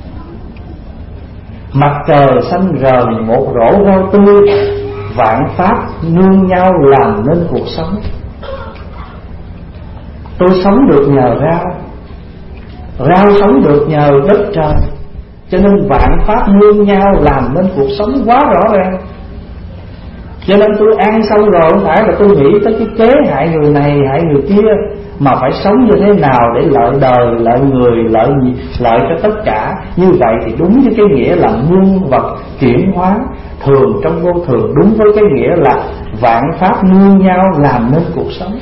Speaker 2: Mặt trời xanh rờn một rổ rau tươi, vạn pháp nương nhau làm nên cuộc sống. Tôi sống được nhờ rau, rau sống được nhờ đất trời. Cho nên vạn pháp nương nhau làm nên cuộc sống quá rõ ràng. Cho nên tôi ăn xong rồi không phải là tôi nghĩ tới cái kế hại người này hại người kia, mà phải sống như thế nào để lợi đời, lợi người, lợi lợi cho tất cả. Như vậy thì đúng với cái nghĩa là muôn vật chuyển hóa thường trong vô thường, đúng với cái nghĩa là vạn pháp nương nhau làm nên cuộc sống.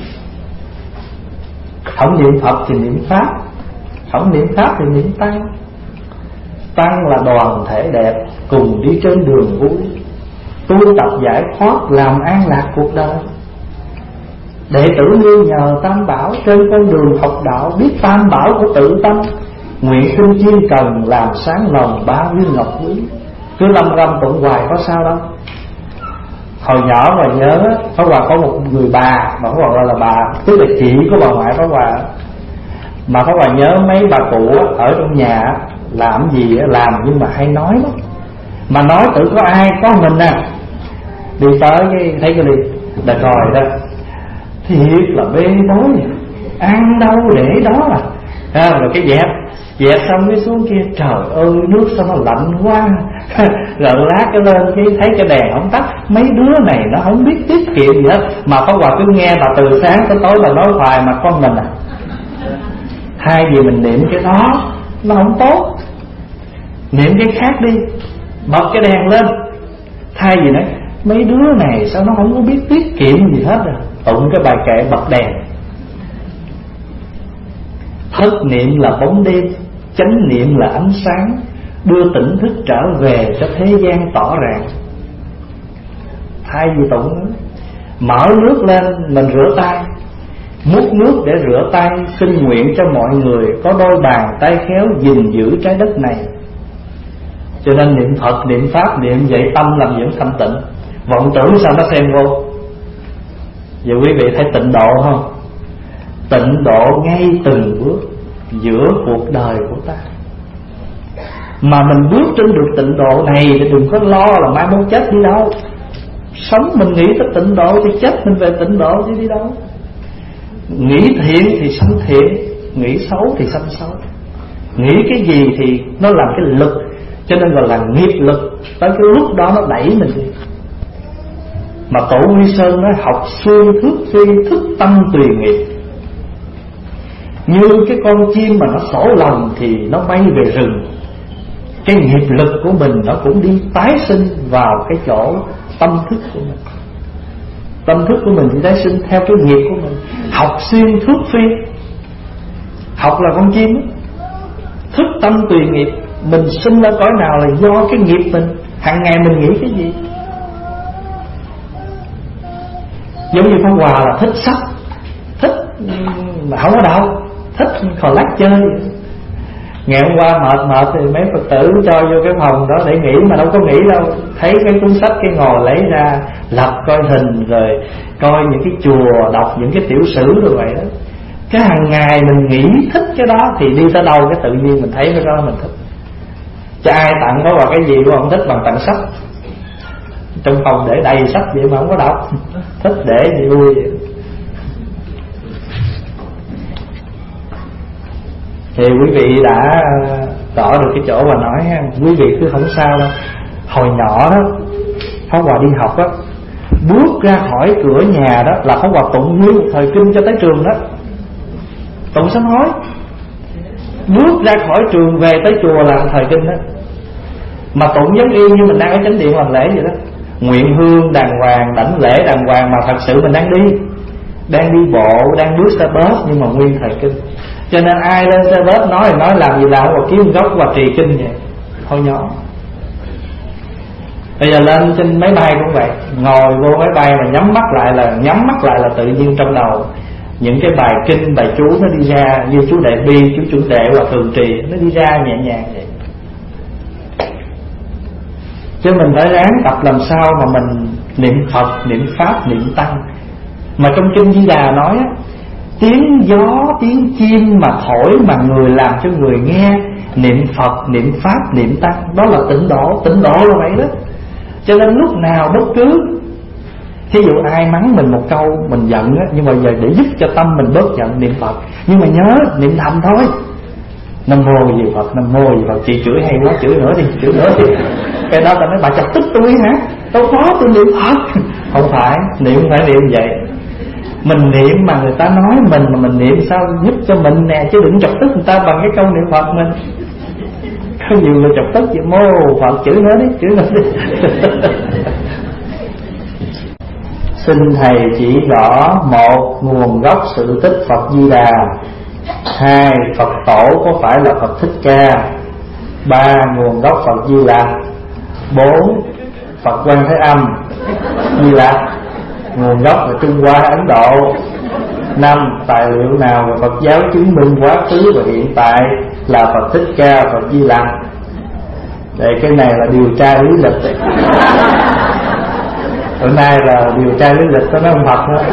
Speaker 2: Không niệm Phật thì niệm Pháp, không niệm Pháp thì niệm Tăng. Tăng là đoàn thể đẹp cùng đi trên đường vui, tu tập giải thoát làm an lạc cuộc đời. Đệ tử nương nhờ Tam Bảo trên con đường học đạo, biết Tam Bảo của tự tâm, nguyện xin chuyên cần làm sáng lòng ba viên ngọc quý. Cứ lâm râm tụng hoài có sao đâu. Hồi nhỏ mà nhớ Pháp Hòa có một người bà mà Pháp Hòa gọi là bà, tức là chị của bà ngoại Pháp Hòa. Mà Pháp Hòa nhớ mấy bà cụ ở trong nhà làm gì làm nhưng mà hay nói lắm. Mà nói tự có ai có mình à. Đi tới cái thấy cái liền là còi đó, thiệt là bê bối, ăn đâu để đó à. À rồi cái dẹp dẹp xong cái xuống kia, trời ơi nước sao nó lạnh quá. Rồi lát cái lên cái thấy cái đèn không tắt, mấy đứa này nó không biết tiết kiệm gì hết. Mà Pháp Hòa cứ nghe bà từ sáng tới tối bà nói hoài mà con mình à. Thay vì mình niệm cái đó nó không tốt, niệm cái khác đi, bật cái đèn lên. Thay vì nói mấy đứa này sao nó không có biết tiết kiệm gì hết à, tụng cái bài kệ bật đèn. Thất niệm là bóng đêm, chánh niệm là ánh sáng, đưa tỉnh thức trở về cho thế gian tỏ ràng. thay vì tụng nữa. Mở nước lên mình rửa tay, múc nước để rửa tay, xin nguyện cho mọi người có đôi bàn tay khéo gìn giữ trái đất này. Cho nên niệm Phật, niệm Pháp, niệm vậy tâm làm dưỡng thanh tịnh. Vọng tưởng sao nó xen vô. Vậy quý vị thấy tịnh độ không? Tịnh độ ngay từng bước giữa cuộc đời của ta. Mà mình bước trên được tịnh độ này thì đừng có lo là mai mốt chết đi đâu. Sống mình nghĩ tới tịnh độ thì chết mình về tịnh độ chứ đi đâu. Nghĩ thiện thì sanh thiện, nghĩ xấu thì sanh xấu. Nghĩ cái gì thì nó làm cái lực, cho nên gọi là nghiệp lực. Tới cái lúc đó nó đẩy mình đi. Mà Tổ Huy Sơn nói học xuyên thức phi, thức tâm tùy nghiệp. Như cái con chim mà nó sổ lòng thì nó bay về rừng. Cái nghiệp lực của mình nó cũng đi tái sinh vào cái chỗ tâm thức của mình. Tâm thức của mình đi tái sinh theo cái nghiệp của mình. Học xuyên thức phi, học là con chim đó. Thức tâm tùy nghiệp. Mình sinh ở cõi nào là do cái nghiệp mình. Hàng ngày mình nghĩ cái gì. Giống như Pháp Hòa là thích sách, thích mà không có đâu, thích còn lát chơi. Ngày hôm qua mệt mệt thì mấy Phật tử cho vô cái phòng đó để nghỉ, mà đâu có nghỉ đâu. Thấy cái cuốn sách cái ngồi lấy ra lật coi hình, rồi coi những cái chùa, đọc những cái tiểu sử rồi vậy đó. Cái hàng ngày mình nghĩ thích cái đó thì đi tới đâu cái tự nhiên mình thấy cái đó mình thích. Cho ai tặng có vào cái gì cũng không thích bằng tặng sách. Trong phòng để đầy sách vậy mà không có đọc, thích để gì vui vậy. Thì quý vị đã tỏ được cái chỗ mà nói ha. Quý vị cứ không sao đâu. Hồi nhỏ đó Pháp Hòa đi học đó, bước ra khỏi cửa nhà đó là Pháp Hòa tụng nguyên một thời kinh cho tới trường đó. Tụng sám hối. Bước ra khỏi trường về tới chùa là thời kinh đó. Mà tụng giống y như mình đang ở chánh điện làm lễ vậy đó. Nguyện hương đàng hoàng, đảnh lễ đàng hoàng, mà thật sự mình đang đi, đang đi bộ, đang bước xe bus nhưng mà nguyên thời kinh. Cho nên ai lên xe bus nói thì nói làm gì làm, và kiếm gốc và trì kinh vậy. Thôi nhỏ. Bây giờ lên trên máy bay cũng vậy, ngồi vô máy bay mà nhắm mắt lại là nhắm mắt lại là tự nhiên trong đầu những cái bài kinh, bài chú nó đi ra, như chú Đại Bi, chú Chuẩn Đệ và Thường Trì, nó đi ra nhẹ nhàng vậy. Chứ mình phải ráng tập làm sao mà mình niệm Phật, niệm Pháp, niệm Tăng. Mà trong kinh Di Đà nói á, tiếng gió, tiếng chim mà thổi mà người làm cho người nghe. Niệm Phật, niệm Pháp, niệm Tăng, đó là tịnh độ. Tịnh độ là vậy đó. Cho nên lúc nào bất cứ, thí dụ ai mắng mình một câu mình giận á, nhưng mà giờ để giúp cho tâm mình bớt giận, niệm Phật. Nhưng mà nhớ niệm thầm thôi. Nam mô gì Phật, Nam mô gì Phật. Chị chửi hay quá, chửi nữa đi, chửi nữa đi. Cái đó ta nói bà chọc tức tôi hả? Đâu có, tôi niệm Phật. Không phải, niệm phải niệm vậy. Mình niệm mà người ta nói mình, mà mình niệm sao giúp cho mình nè, chứ đừng chọc tức người ta bằng cái câu niệm Phật mình. Có nhiều người chọc tức vậy, mô Phật chửi nữa đi, chửi nữa đi. Xin thầy chỉ rõ: một, nguồn gốc sự tích Phật Di Đà. Hai, Phật tổ có phải là Phật Thích Ca. Ba, nguồn gốc Phật Di Lặc. Bốn, Phật Quan Thế Âm Di Lặc, nguồn gốc là Trung Hoa, Ấn Độ. Năm, tài liệu nào về Phật giáo chứng minh quá khứ và hiện tại là Phật Thích Ca, Phật Di Lặc. Đây, cái này là điều tra lý lịch đấy. Bữa nay là điều tra lý lịch có nói ông Phật đó.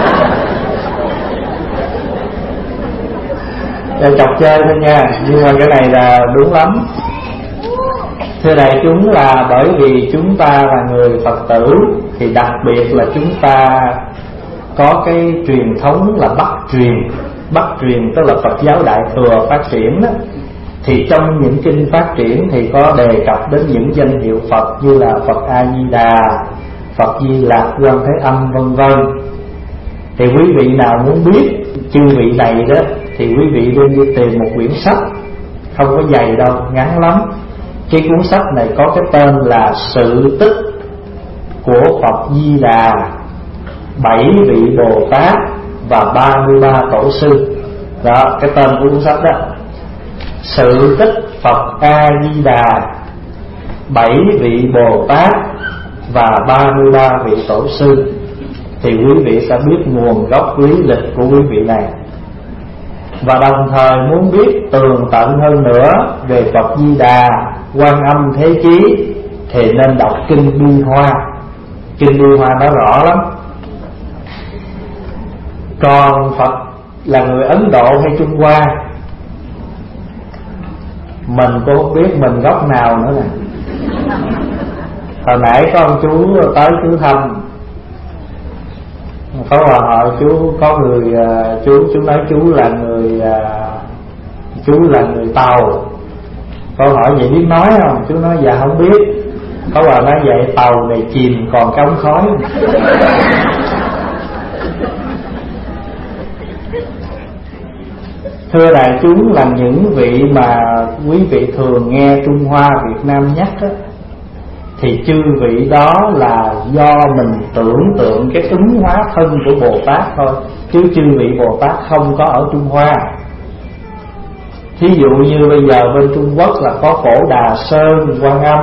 Speaker 2: Để chọc chơi thôi nha, nhưng mà cái này là đúng lắm. Thưa đại chúng, là bởi vì chúng ta là người Phật tử, thì đặc biệt là chúng ta có cái truyền thống là Bắc truyền. Bắc truyền tức là Phật giáo Đại Thừa phát triển đó. Thì trong những kinh phát triển thì có đề cập đến những danh hiệu Phật như là Phật A Di Đà, Phật Di Lặc, Quan Thế Âm vân vân. Thì quý vị nào muốn biết chư vị này đó thì quý vị nên đi tìm một quyển sách, không có dày đâu, ngắn lắm. Cái cuốn sách này có cái tên là Sự Tích của Phật Di Đà, bảy vị Bồ Tát và ba mươi ba tổ sư. Đó, cái tên của cuốn sách đó, Sự Tích Phật A Di Đà, bảy vị Bồ Tát và ba mươi ba vị tổ sư, thì quý vị sẽ biết nguồn gốc lý lịch của quý vị này. Và đồng thời muốn biết tường tận hơn nữa về Phật Di Đà, Quan Âm Thế Chí, thì nên đọc Kinh Bi Hoa. Kinh Bi Hoa nói rõ lắm. Còn Phật là người Ấn Độ hay Trung Hoa, mình cũng không biết mình gốc nào nữa nè. Hồi nãy có ông chú tới chú thăm, có hòa hỏi chú, có người chú chú nói chú là người chú là người Tàu. Có hỏi vậy biết nói không? Chú nói dạ không biết. Có hòa nói vậy tàu này chìm còn cái ống khói. Thưa đại chúng, là những vị mà quý vị thường nghe Trung Hoa Việt Nam nhắc đó, thì chư vị đó là do mình tưởng tượng cái ứng hóa thân của Bồ Tát thôi, chứ chư vị Bồ Tát không có ở Trung Hoa. Thí dụ như bây giờ bên Trung Quốc là có Phổ Đà Sơn Quan Âm,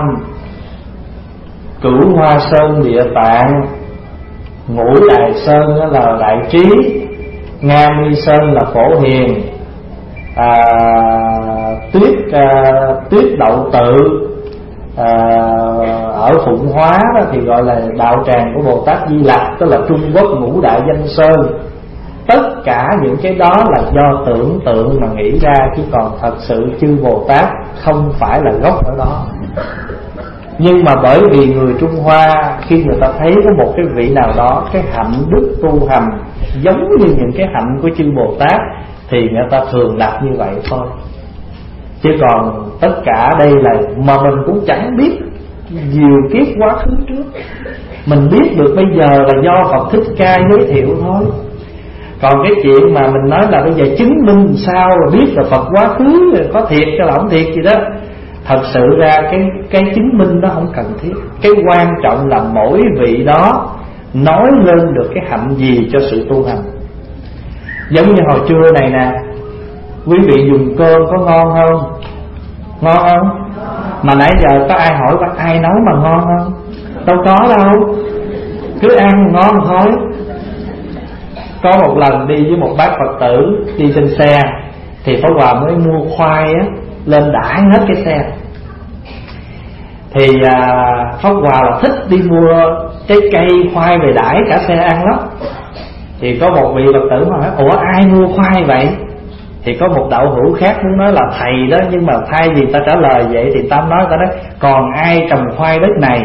Speaker 2: Cửu Hoa Sơn Địa Tạng, Ngũ Đại Sơn đó là Đại Trí, Nga Mi Sơn là Phổ Hiền, à, Tuyết à, Tuyết Đậu Tự, à, ở Phụng Hóa đó thì gọi là đạo tràng của Bồ Tát Di Lặc, tức là Trung Quốc Ngũ Đại Danh Sơn. Tất cả những cái đó là do tưởng tượng mà nghĩ ra, chứ còn thật sự chư Bồ Tát không phải là gốc ở đó. Nhưng mà bởi vì người Trung Hoa khi người ta thấy có một cái vị nào đó cái hạnh đức tu hành giống như những cái hạnh của chư Bồ Tát, thì người ta thường đặt như vậy thôi. Chứ còn tất cả đây là mà mình cũng chẳng biết nhiều kiếp quá khứ trước. Mình biết được bây giờ là do Phật Thích Ca giới thiệu thôi. Còn cái chuyện mà mình nói là bây giờ chứng minh sao rồi biết là Phật quá khứ có thiệt cho là không thiệt gì đó, thật sự ra cái cái chứng minh đó không cần thiết. Cái quan trọng là mỗi vị đó nói lên được cái hạnh gì cho sự tu hành. Giống như hồi trưa này nè, quý vị dùng cơm có ngon không? Ngon không? Mà nãy giờ có ai hỏi có ai nấu mà ngon không? Đâu có đâu, cứ ăn ngon thôi. Có một lần đi với một bác Phật tử đi trên xe, thì Pháp Hòa mới mua khoai á, lên đãi hết cái xe. Thì à, Pháp Hòa là thích đi mua trái cây khoai về đãi cả xe ăn lắm. Thì có một vị Phật tử mà hỏi ủa ai mua khoai vậy? Thì có một đạo hữu khác muốn nói là thầy đó, nhưng mà thay vì ta trả lời vậy thì ta nói ta nói còn ai trồng khoai đất này?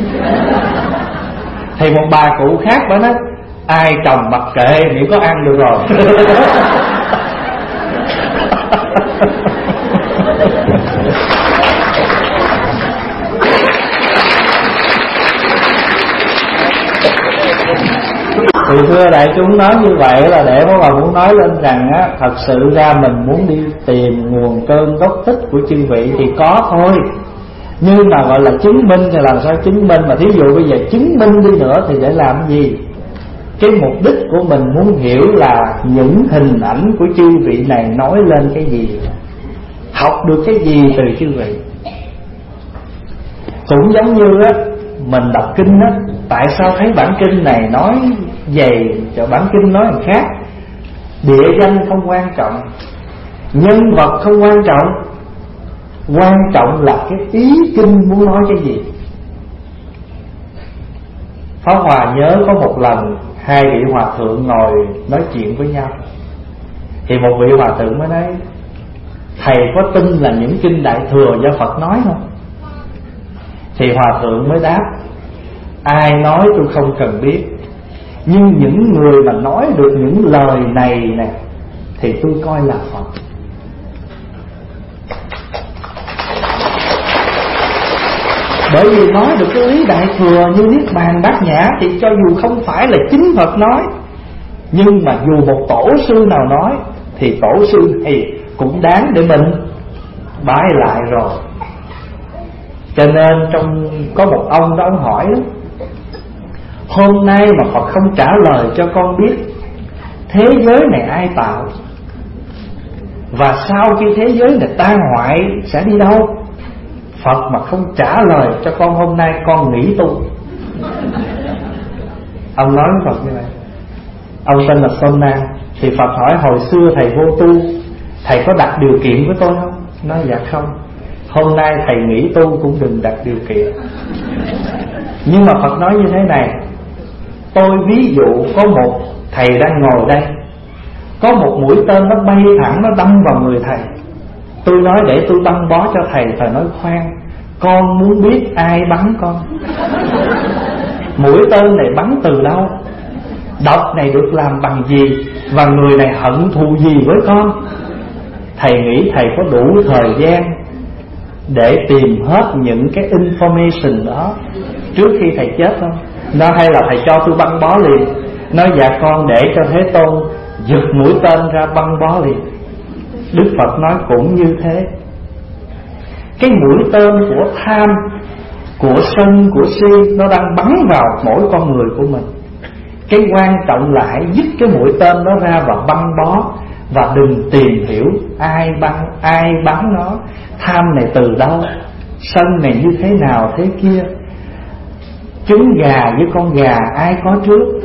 Speaker 2: Thì một bà cụ khác bà nói ai trồng mặc kệ, miễn có ăn được rồi. Thì thưa đại chúng, nói như vậy là để Pháp Hòa muốn nói lên rằng á, thật sự ra mình muốn đi tìm nguồn cơn gốc tích của chư vị thì có thôi. Nhưng mà gọi là chứng minh thì làm sao chứng minh? Mà thí dụ bây giờ chứng minh đi nữa thì để làm gì? Cái mục đích của mình muốn hiểu là những hình ảnh của chư vị này nói lên cái gì, học được cái gì từ chư vị. Cũng giống như á, mình đọc kinh á, tại sao thấy bản kinh này nói vậy cho bản kinh nói một khác? Địa danh không quan trọng, nhân vật không quan trọng, quan trọng là cái ý kinh muốn nói cái gì. Pháp Hòa nhớ có một lần hai vị hòa thượng ngồi nói chuyện với nhau, thì một vị hòa thượng mới nói thầy có tin là những kinh Đại Thừa do Phật nói không? Thì hòa thượng mới đáp ai nói tôi không cần biết, nhưng những người mà nói được những lời này nè thì tôi coi là Phật. Bởi vì nói được cái lý Đại Thừa như Niết Bàn Bát Nhã thì cho dù không phải là chính Phật nói, nhưng mà dù một tổ sư nào nói thì tổ sư thì cũng đáng để mình bái lại rồi. Cho nên trong có một ông đó, ông hỏi hôm nay mà Phật không trả lời cho con biết thế giới này ai tạo, và sau khi thế giới này tan hoại sẽ đi đâu? Phật mà không trả lời cho con hôm nay con nghỉ tu. Ông nói với Phật như vậy. Ông tên là Sona. Thì Phật hỏi hồi xưa thầy vô tu, thầy có đặt điều kiện với tôi không? Nói dạ không. Hôm nay thầy nghĩ tu cũng đừng đặt điều kiện. Nhưng mà Phật nói như thế này: tôi ví dụ có một thầy đang ngồi đây, có một mũi tên nó bay thẳng, nó đâm vào người thầy. Tôi nói để tôi băng bó cho thầy. Thầy nói khoan, con muốn biết ai bắn con. Mũi tên này bắn từ đâu, độc này được làm bằng gì, và người này hận thù gì với con. Thầy nghĩ thầy có đủ thời gian để tìm hết những cái information đó trước khi thầy chết không? Nó hay là thầy cho tôi băng bó liền? Nói dạ con để cho Thế Tôn giật mũi tên ra băng bó liền. Đức Phật nói cũng như thế. Cái mũi tên của tham, của sân, của si, nó đang bắn vào mỗi con người của mình. Cái quan trọng là hãy dứt cái mũi tên đó ra và băng bó. Và đừng tìm hiểu ai bắn, ai bắn nó, tham này từ đâu, sân này như thế nào thế kia. Trứng gà với con gà ai có trước?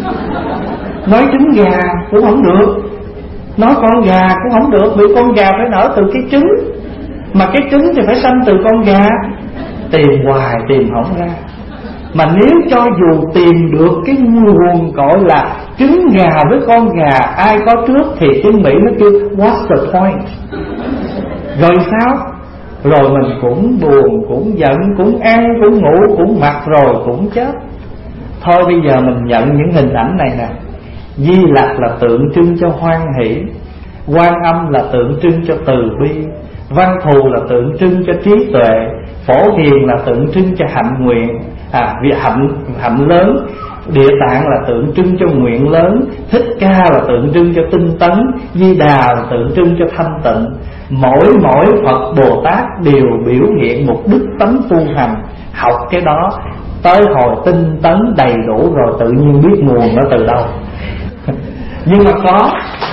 Speaker 2: Nói trứng gà cũng không được, nói con gà cũng không được, vì con gà phải nở từ cái trứng, mà cái trứng thì phải sanh từ con gà. Tìm hoài tìm không ra. Mà nếu cho dù tìm được cái nguồn gọi là trứng gà với con gà ai có trước, thì tiếng Mỹ nó kêu what's the point? Rồi sao? Rồi mình cũng buồn, cũng giận, cũng ăn, cũng ngủ, cũng mặc, rồi cũng chết. Thôi bây giờ mình nhận những hình ảnh này nè. Di Lặc là tượng trưng cho hoan hỷ, Quan Âm là tượng trưng cho từ bi, Văn Thù là tượng trưng cho trí tuệ, Phổ Hiền là tượng trưng cho hạnh nguyện, à, vì hạnh, hạnh lớn, Địa Tạng là tượng trưng cho nguyện lớn, Thích Ca là tượng trưng cho tinh tấn, Di Đà là tượng trưng cho thanh tịnh. Mỗi mỗi Phật Bồ Tát đều biểu hiện một đức tánh tu hành. Học cái đó tới hồi tinh tấn đầy đủ rồi tự nhiên biết nguồn nó từ đâu. Nhưng mà có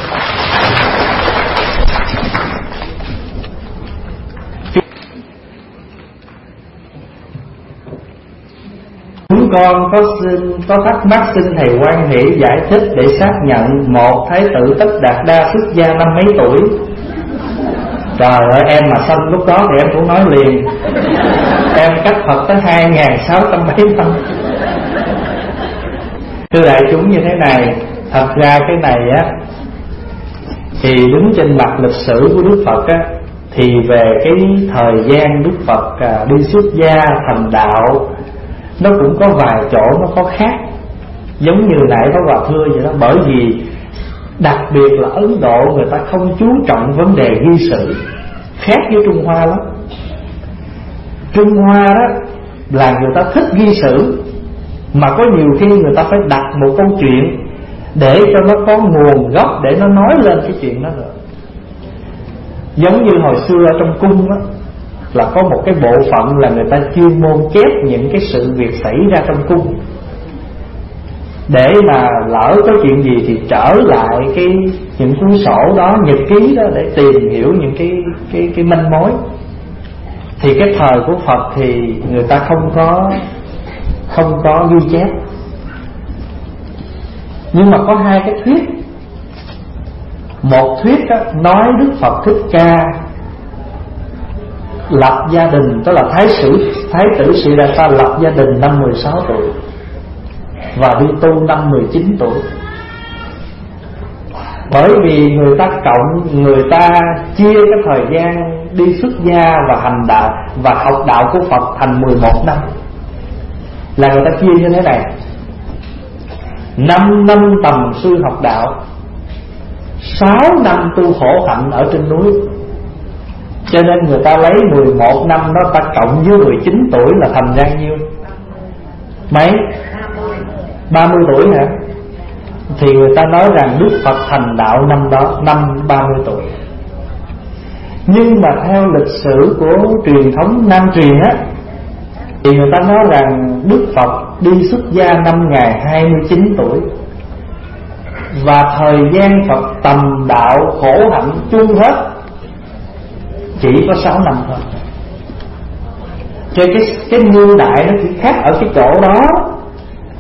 Speaker 2: chúng con có xin, có thắc mắc xin thầy Quan Hỷ giải thích để xác nhận. Một thái tử Tất Đạt Đa xuất gia năm mấy tuổi? Trời ơi, em mà sanh lúc đó thì em cũng nói liền. Em cách Phật tới hai nghìn sáu trăm mấy năm. Thưa đại chúng như thế này, thật ra cái này á thì đứng trên mặt lịch sử của Đức Phật á, thì về cái thời gian Đức Phật à, đi xuất gia thành đạo, nó cũng có vài chỗ nó có khác. Giống như nãy có Hòa thưa vậy đó. Bởi vì đặc biệt là Ấn Độ, người ta không chú trọng vấn đề ghi sự, khác với Trung Hoa lắm. Trung Hoa đó là người ta thích ghi sự, mà có nhiều khi người ta phải đặt một câu chuyện để cho nó có nguồn gốc, để nó nói lên cái chuyện đó rồi. Giống như hồi xưa ở trong cung đó, là có một cái bộ phận là người ta chuyên môn chép những cái sự việc xảy ra trong cung, để mà lỡ có chuyện gì thì trở lại cái những cuốn sổ đó, nhật ký đó, để tìm hiểu những cái cái cái manh mối. Thì cái thời của Phật thì người ta không có không có ghi chép. Nhưng mà có hai cái thuyết. Một thuyết đó, nói Đức Phật Thích Ca lập gia đình, tức là thái sử thái tử Siddhartha lập gia đình năm mười sáu tuổi và đi tu năm mười chín tuổi. Bởi vì người ta cộng, người ta chia cái thời gian đi xuất gia và hành đạo và học đạo của Phật thành mười một năm. Là người ta chia như thế này: năm năm tầm sư học đạo, sáu năm tu khổ hạnh ở trên núi. Cho nên người ta lấy mười một năm đó, ta cộng với mười chín tuổi là thành ra nhiêu? Mấy? ba mươi tuổi hả? Thì người ta nói rằng Đức Phật thành đạo năm đó, năm ba mươi tuổi. Nhưng mà theo lịch sử của truyền thống Nam truyền á, thì người ta nói rằng Đức Phật đi xuất gia năm ngày hai mươi chín tuổi, và thời gian Phật tầm đạo khổ hạnh chung hết chỉ có sáu năm thôi. Cho cái cái niên đại nó chỉ khác ở cái chỗ đó.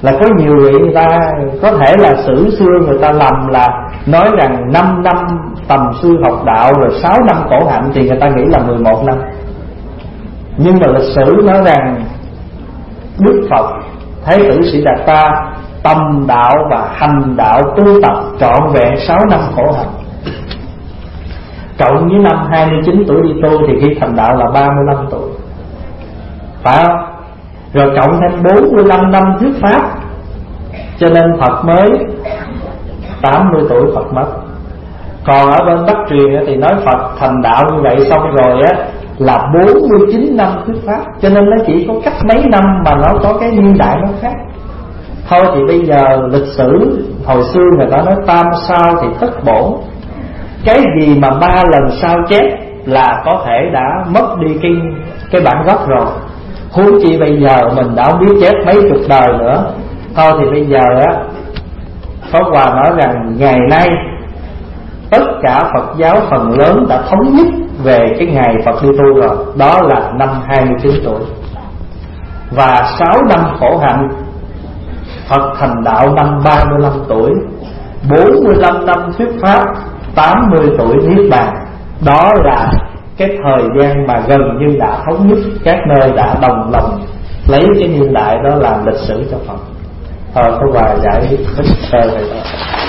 Speaker 2: Là có nhiều vị người ta có thể là sử xưa người ta lầm là nói rằng năm năm tầm sư học đạo rồi sáu năm khổ hạnh, thì người ta nghĩ là mười một năm. Nhưng mà lịch sử nói rằng Đức Phật Thái tử Sĩ Đạt Ta tâm đạo và hành đạo tu tập trọn vẹn sáu năm khổ hạnh, cộng với năm hai mươi chín tuổi đi tu thì khi thành đạo là ba mươi lăm tuổi, phải không? Rồi cộng thêm bốn mươi lăm năm thuyết pháp, cho nên Phật mới tám mươi tuổi Phật mất. Còn ở bên Bắc truyền thì nói Phật thành đạo như vậy xong rồi á là bốn mươi chín năm thuyết pháp, cho nên nó chỉ có cách mấy năm mà nó có cái niên đại nó khác. Thôi thì bây giờ lịch sử hồi xưa người ta nói tam sao thì thất bổn, cái gì mà ba lần sao chép là có thể đã mất đi cái cái bản gốc rồi. Huống chi bây giờ mình đã biết chép mấy chục đời nữa. Thôi thì bây giờ á, Pháp Hòa nói rằng ngày nay tất cả Phật giáo phần lớn đã thống nhất về cái ngày Phật đi tu rồi, đó là năm hai mươi chín tuổi. Và sáu năm khổ hạnh, Phật thành đạo năm ba mươi lăm tuổi, bốn mươi lăm năm thuyết pháp, tám mươi tuổi niết bàn. Đó là cái thời gian mà gần như đã thống nhất, các nơi đã đồng lòng lấy cái niên đại đó làm lịch sử cho Phật. Thôi có vài giải thích sơ này đó.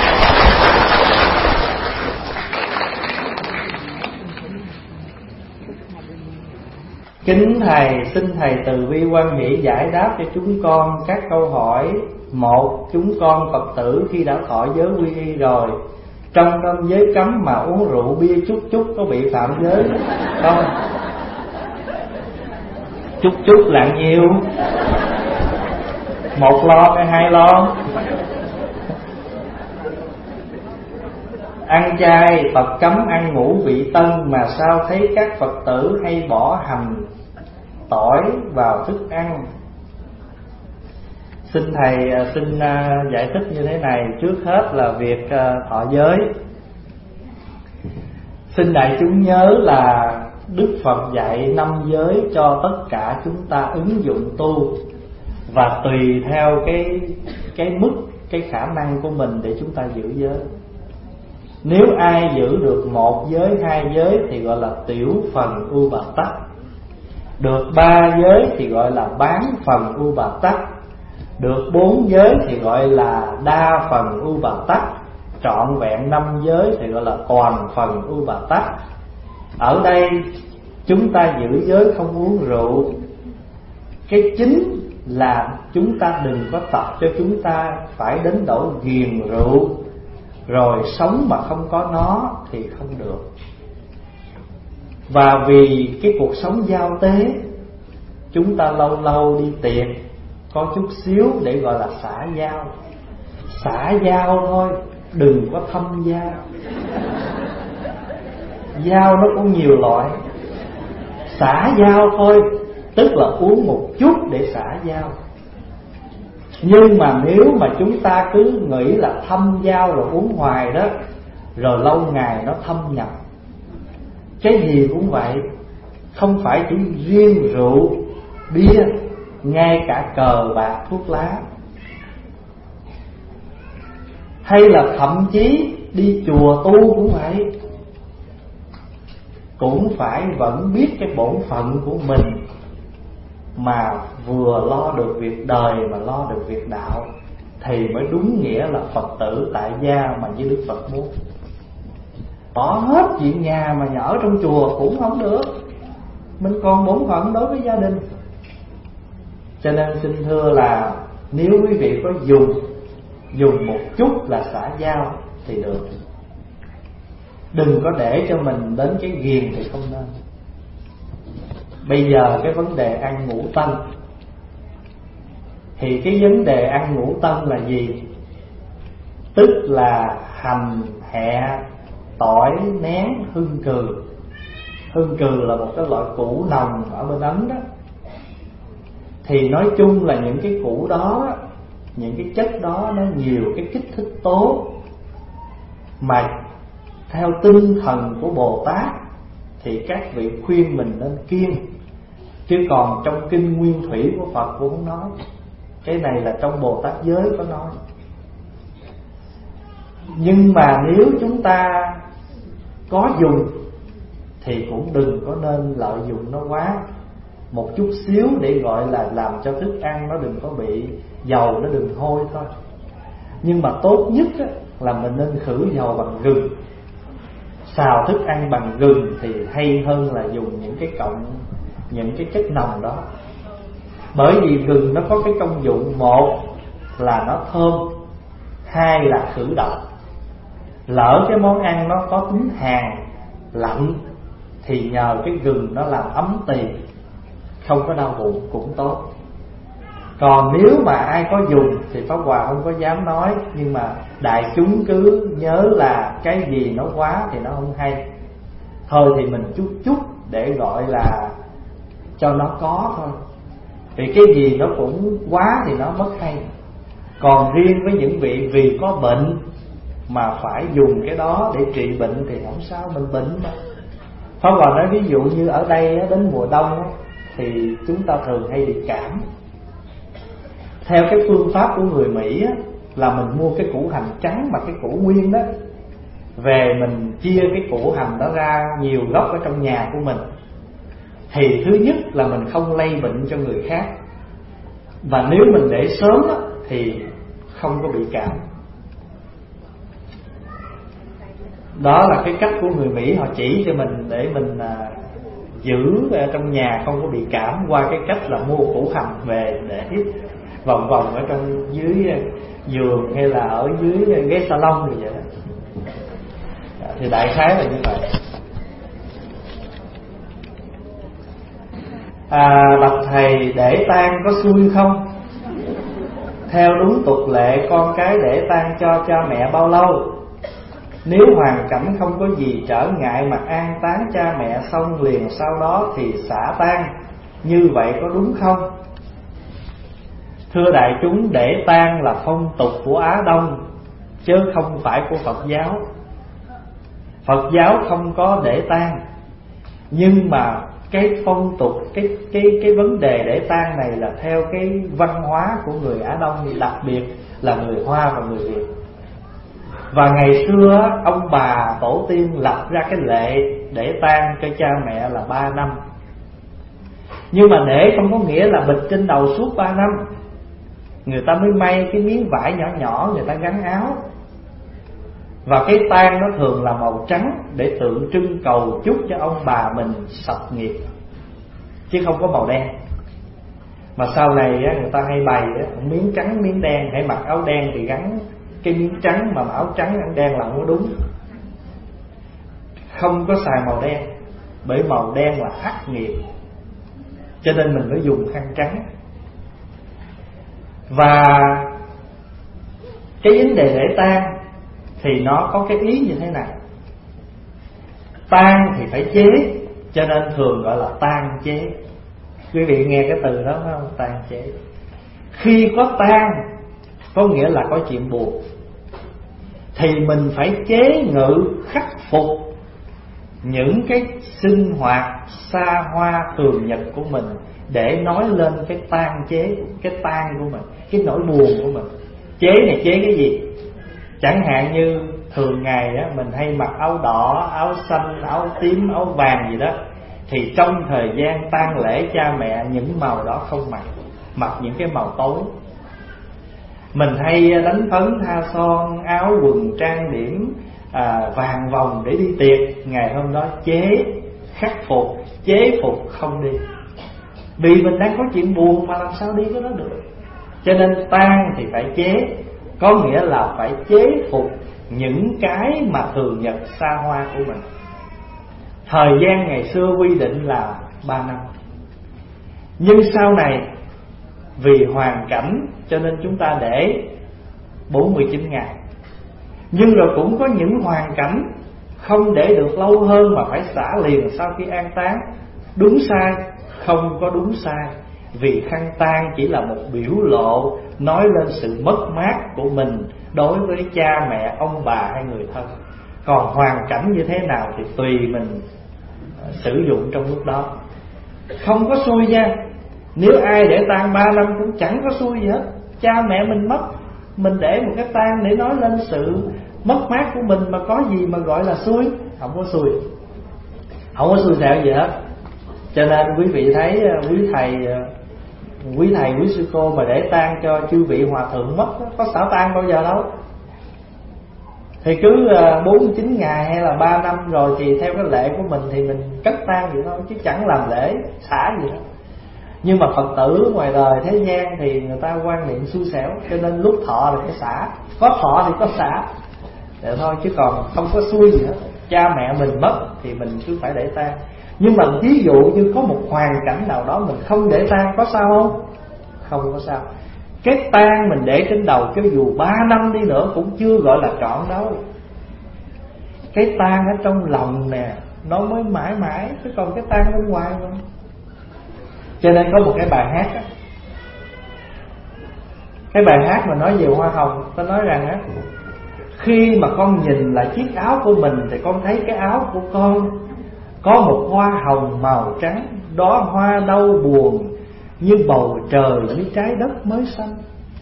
Speaker 2: Kính Thầy, xin Thầy từ bi quan hỷ giải đáp cho chúng con các câu hỏi. Một, chúng con Phật tử khi đã thọ giới quy y rồi, trong năm giới cấm mà uống rượu bia chút chút có bị phạm giới không? Chút chút là nhiêu? Một lon hay hai lon? Ăn chay, Phật cấm ăn ngũ vị tân, mà sao thấy các Phật tử hay bỏ hành, tỏi vào thức ăn? Xin Thầy xin giải thích như thế này. Trước hết là việc thọ giới. Xin đại chúng nhớ là Đức Phật dạy năm giới cho tất cả chúng ta ứng dụng tu, và tùy theo cái cái mức, cái khả năng của mình để chúng ta giữ giới. Nếu ai giữ được một giới, hai giới thì gọi là tiểu phần U Bà Tắc. Được ba giới thì gọi là bán phần U Bà Tắc. Được bốn giới thì gọi là đa phần U Bà Tắc. Trọn vẹn năm giới thì gọi là toàn phần U Bà Tắc. Ở đây chúng ta giữ giới không uống rượu. Cái chính là chúng ta đừng có tập cho chúng ta phải đến độ ghiền rượu, rồi sống mà không có nó thì không được. Và vì cái cuộc sống giao tế, chúng ta lâu lâu đi tiệc có chút xíu để gọi là xả giao. Xả giao thôi, đừng có thâm giao. Giao nó có nhiều loại. Xả giao thôi, tức là uống một chút để xả giao. Nhưng mà nếu mà chúng ta cứ nghĩ là thâm giao rồi uống hoài đó, rồi lâu ngày nó thâm nhập. Cái gì cũng vậy, không phải chỉ riêng rượu, bia, ngay cả cờ bạc, thuốc lá. Hay là thậm chí đi chùa tu cũng vậy, cũng phải vẫn biết cái bổn phận của mình, mà vừa lo được việc đời mà lo được việc đạo, thì mới đúng nghĩa là Phật tử tại gia mà như Đức Phật muốn. Bỏ hết chuyện nhà mà ở trong chùa cũng không được, mình còn bổn phận đối với gia đình. Cho nên xin thưa là nếu quý vị có dùng Dùng một chút là xả giao thì được. Đừng có để cho mình đến cái ghiền thì không nên. Bây giờ cái vấn đề ăn ngũ tân, thì cái vấn đề ăn ngũ tân là gì? Tức là hành, hẹ, tỏi, nén, hương cừ. Hương cừ là một cái loại củ nồng ở bên Ấn đó. Thì nói chung là những cái củ đó, những cái chất đó nó nhiều cái kích thích tố mà theo tinh thần của Bồ Tát thì các vị khuyên mình nên kiêng. Chứ còn trong kinh Nguyên Thủy của Phật cũng không nói. Cái này là trong Bồ Tát giới có nói. Nhưng mà nếu chúng ta có dùng thì cũng đừng có nên lợi dụng nó quá, một chút xíu để gọi là làm cho thức ăn nó đừng có bị dầu, nó đừng hôi thôi. Nhưng mà tốt nhất á, là mình nên khử dầu bằng gừng. Xào thức ăn bằng gừng thì hay hơn là dùng những cái cộng những cái chất nồng đó. Bởi vì gừng nó có cái công dụng, một là nó thơm, hai là khử độc. Lỡ cái món ăn nó có tính hàn, lạnh thì nhờ cái gừng nó làm ấm tỳ, không có đau bụng cũng tốt. Còn nếu mà ai có dùng thì Pháp Hòa không có dám nói, nhưng mà đại chúng cứ nhớ là cái gì nó quá thì nó không hay. Thôi thì mình chút chút để gọi là cho nó có thôi. Vì cái gì nó cũng quá thì nó mất hay. Còn riêng với những vị vì có bệnh mà phải dùng cái đó để trị bệnh thì không sao, mình bệnh mà. Pháp Hòa nói ví dụ như ở đây đến mùa đông thì chúng ta thường hay bị cảm. Theo cái phương pháp của người Mỹ là mình mua cái củ hành trắng mà cái củ nguyên đó, về mình chia cái củ hành đó ra nhiều gốc ở trong nhà của mình, thì thứ nhất là mình không lây bệnh cho người khác, và nếu mình để sớm đó, thì không có bị cảm. Đó là cái cách của người Mỹ, họ chỉ cho mình để mình à, giữ trong nhà không có bị cảm, qua cái cách là mua củ hành về để vòng vòng ở trong dưới giường hay là ở dưới ghế salon như vậy đó. Thì đại khái là như vậy. À, bạch thầy, để tang có xui không? Theo đúng tục lệ, con cái để tang cho cha mẹ bao lâu? Nếu hoàn cảnh không có gì trở ngại mà an táng cha mẹ xong liền sau đó thì xả tang, như vậy có đúng không? Thưa đại chúng, để tang là phong tục của Á Đông chứ không phải của Phật giáo. Phật giáo không có để tang, nhưng mà cái phong tục, cái cái cái vấn đề để tang này là theo cái văn hóa của người Á Đông, đặc biệt là người Hoa và người Việt. Và ngày xưa ông bà tổ tiên lập ra cái lệ để tang cho cha mẹ là ba năm. Nhưng mà để không có nghĩa là bịch trên đầu suốt ba năm. Người ta mới may cái miếng vải nhỏ nhỏ người ta gắn áo. Và cái tang nó thường là màu trắng để tượng trưng cầu chúc cho ông bà mình sạch nghiệp, chứ không có màu đen. Mà sau này người ta hay bày miếng trắng miếng đen, hãy mặc áo đen thì gắn cái miếng trắng, mà áo trắng ăn đen là không có đúng. Không có xài màu đen, bởi màu đen là hắc nghiệp, cho nên mình phải dùng khăn trắng. Và cái vấn đề để tang thì nó có cái ý như thế này. Tang thì phải chế, cho nên thường gọi là tang chế. Quý vị nghe cái từ đó phải không? Tang chế. Khi có tang có nghĩa là có chuyện buồn, thì mình phải chế ngự khắc phục những cái sinh hoạt xa hoa thường nhật của mình để nói lên cái tang chế, cái tang của mình, cái nỗi buồn của mình. Chế này chế cái gì? Chẳng hạn như thường ngày á, mình hay mặc áo đỏ, áo xanh, áo tím, áo vàng gì đó, thì trong thời gian tang lễ cha mẹ những màu đó không mặc, mặc những cái màu tối. Mình hay đánh phấn tha son, áo quần trang điểm à, vàng vòng để đi tiệc. Ngày hôm đó chế khắc phục, chế phục không đi, vì mình đang có chuyện buồn mà làm sao đi cái đó được. Cho nên tang thì phải chế, có nghĩa là phải chế phục những cái mà thường nhật xa hoa của mình. Thời gian ngày xưa quy định là ba năm, nhưng sau này vì hoàn cảnh cho nên chúng ta để bốn mươi chín ngày. Nhưng rồi cũng có những hoàn cảnh không để được lâu hơn mà phải xả liền sau khi an táng. Đúng sai? Không có đúng sai, vì khăn tang chỉ là một biểu lộ nói lên sự mất mát của mình đối với cha mẹ, ông bà hay người thân. Còn hoàn cảnh như thế nào thì tùy mình sử dụng trong lúc đó. Không có xui nha. Nếu ai để tang ba năm cũng chẳng có xui gì hết. Cha mẹ mình mất, mình để một cái tang để nói lên sự mất mát của mình, mà có gì mà gọi là xui? Không có xui, không có xui xẻo gì hết. Cho nên quý vị thấy quý thầy quý thầy quý sư cô mà để tang cho chư vị hòa thượng mất, có xả tang bao giờ đâu. Thì cứ bốn mươi chín ngày hay là ba năm rồi thì theo cái lệ của mình thì mình cất tang vậy thôi, chứ chẳng làm lễ xả gì hết. Nhưng mà Phật tử ngoài đời thế gian thì người ta quan niệm xui xẻo, cho nên lúc thọ thì phải xả, có thọ thì có xả, vậy thôi, chứ còn không có xui gì hết. Cha mẹ mình mất thì mình cứ phải để tang. Nhưng mà ví dụ như có một hoàn cảnh nào đó mình không để tang, có sao không? Không có sao. Cái tang mình để trên đầu cho dù ba năm đi nữa cũng chưa gọi là trọn đâu. Cái tang ở trong lòng nè, nó mới mãi mãi, chứ còn cái tang bên ngoài không. Cho nên có một cái bài hát á, cái bài hát mà nói về hoa hồng, ta nói rằng á, khi mà con nhìn lại chiếc áo của mình thì con thấy cái áo của con có một hoa hồng màu trắng, đóa hoa đau buồn như bầu trời, như trái đất mới xanh.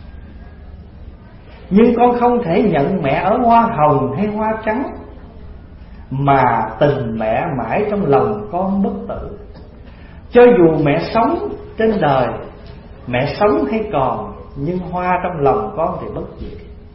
Speaker 2: Nhưng con không thể nhận mẹ ở hoa hồng hay hoa trắng, mà tình mẹ mãi trong lòng con bất tử. Cho dù mẹ sống trên đời, mẹ sống hay còn, nhưng hoa trong lòng con thì bất diệt.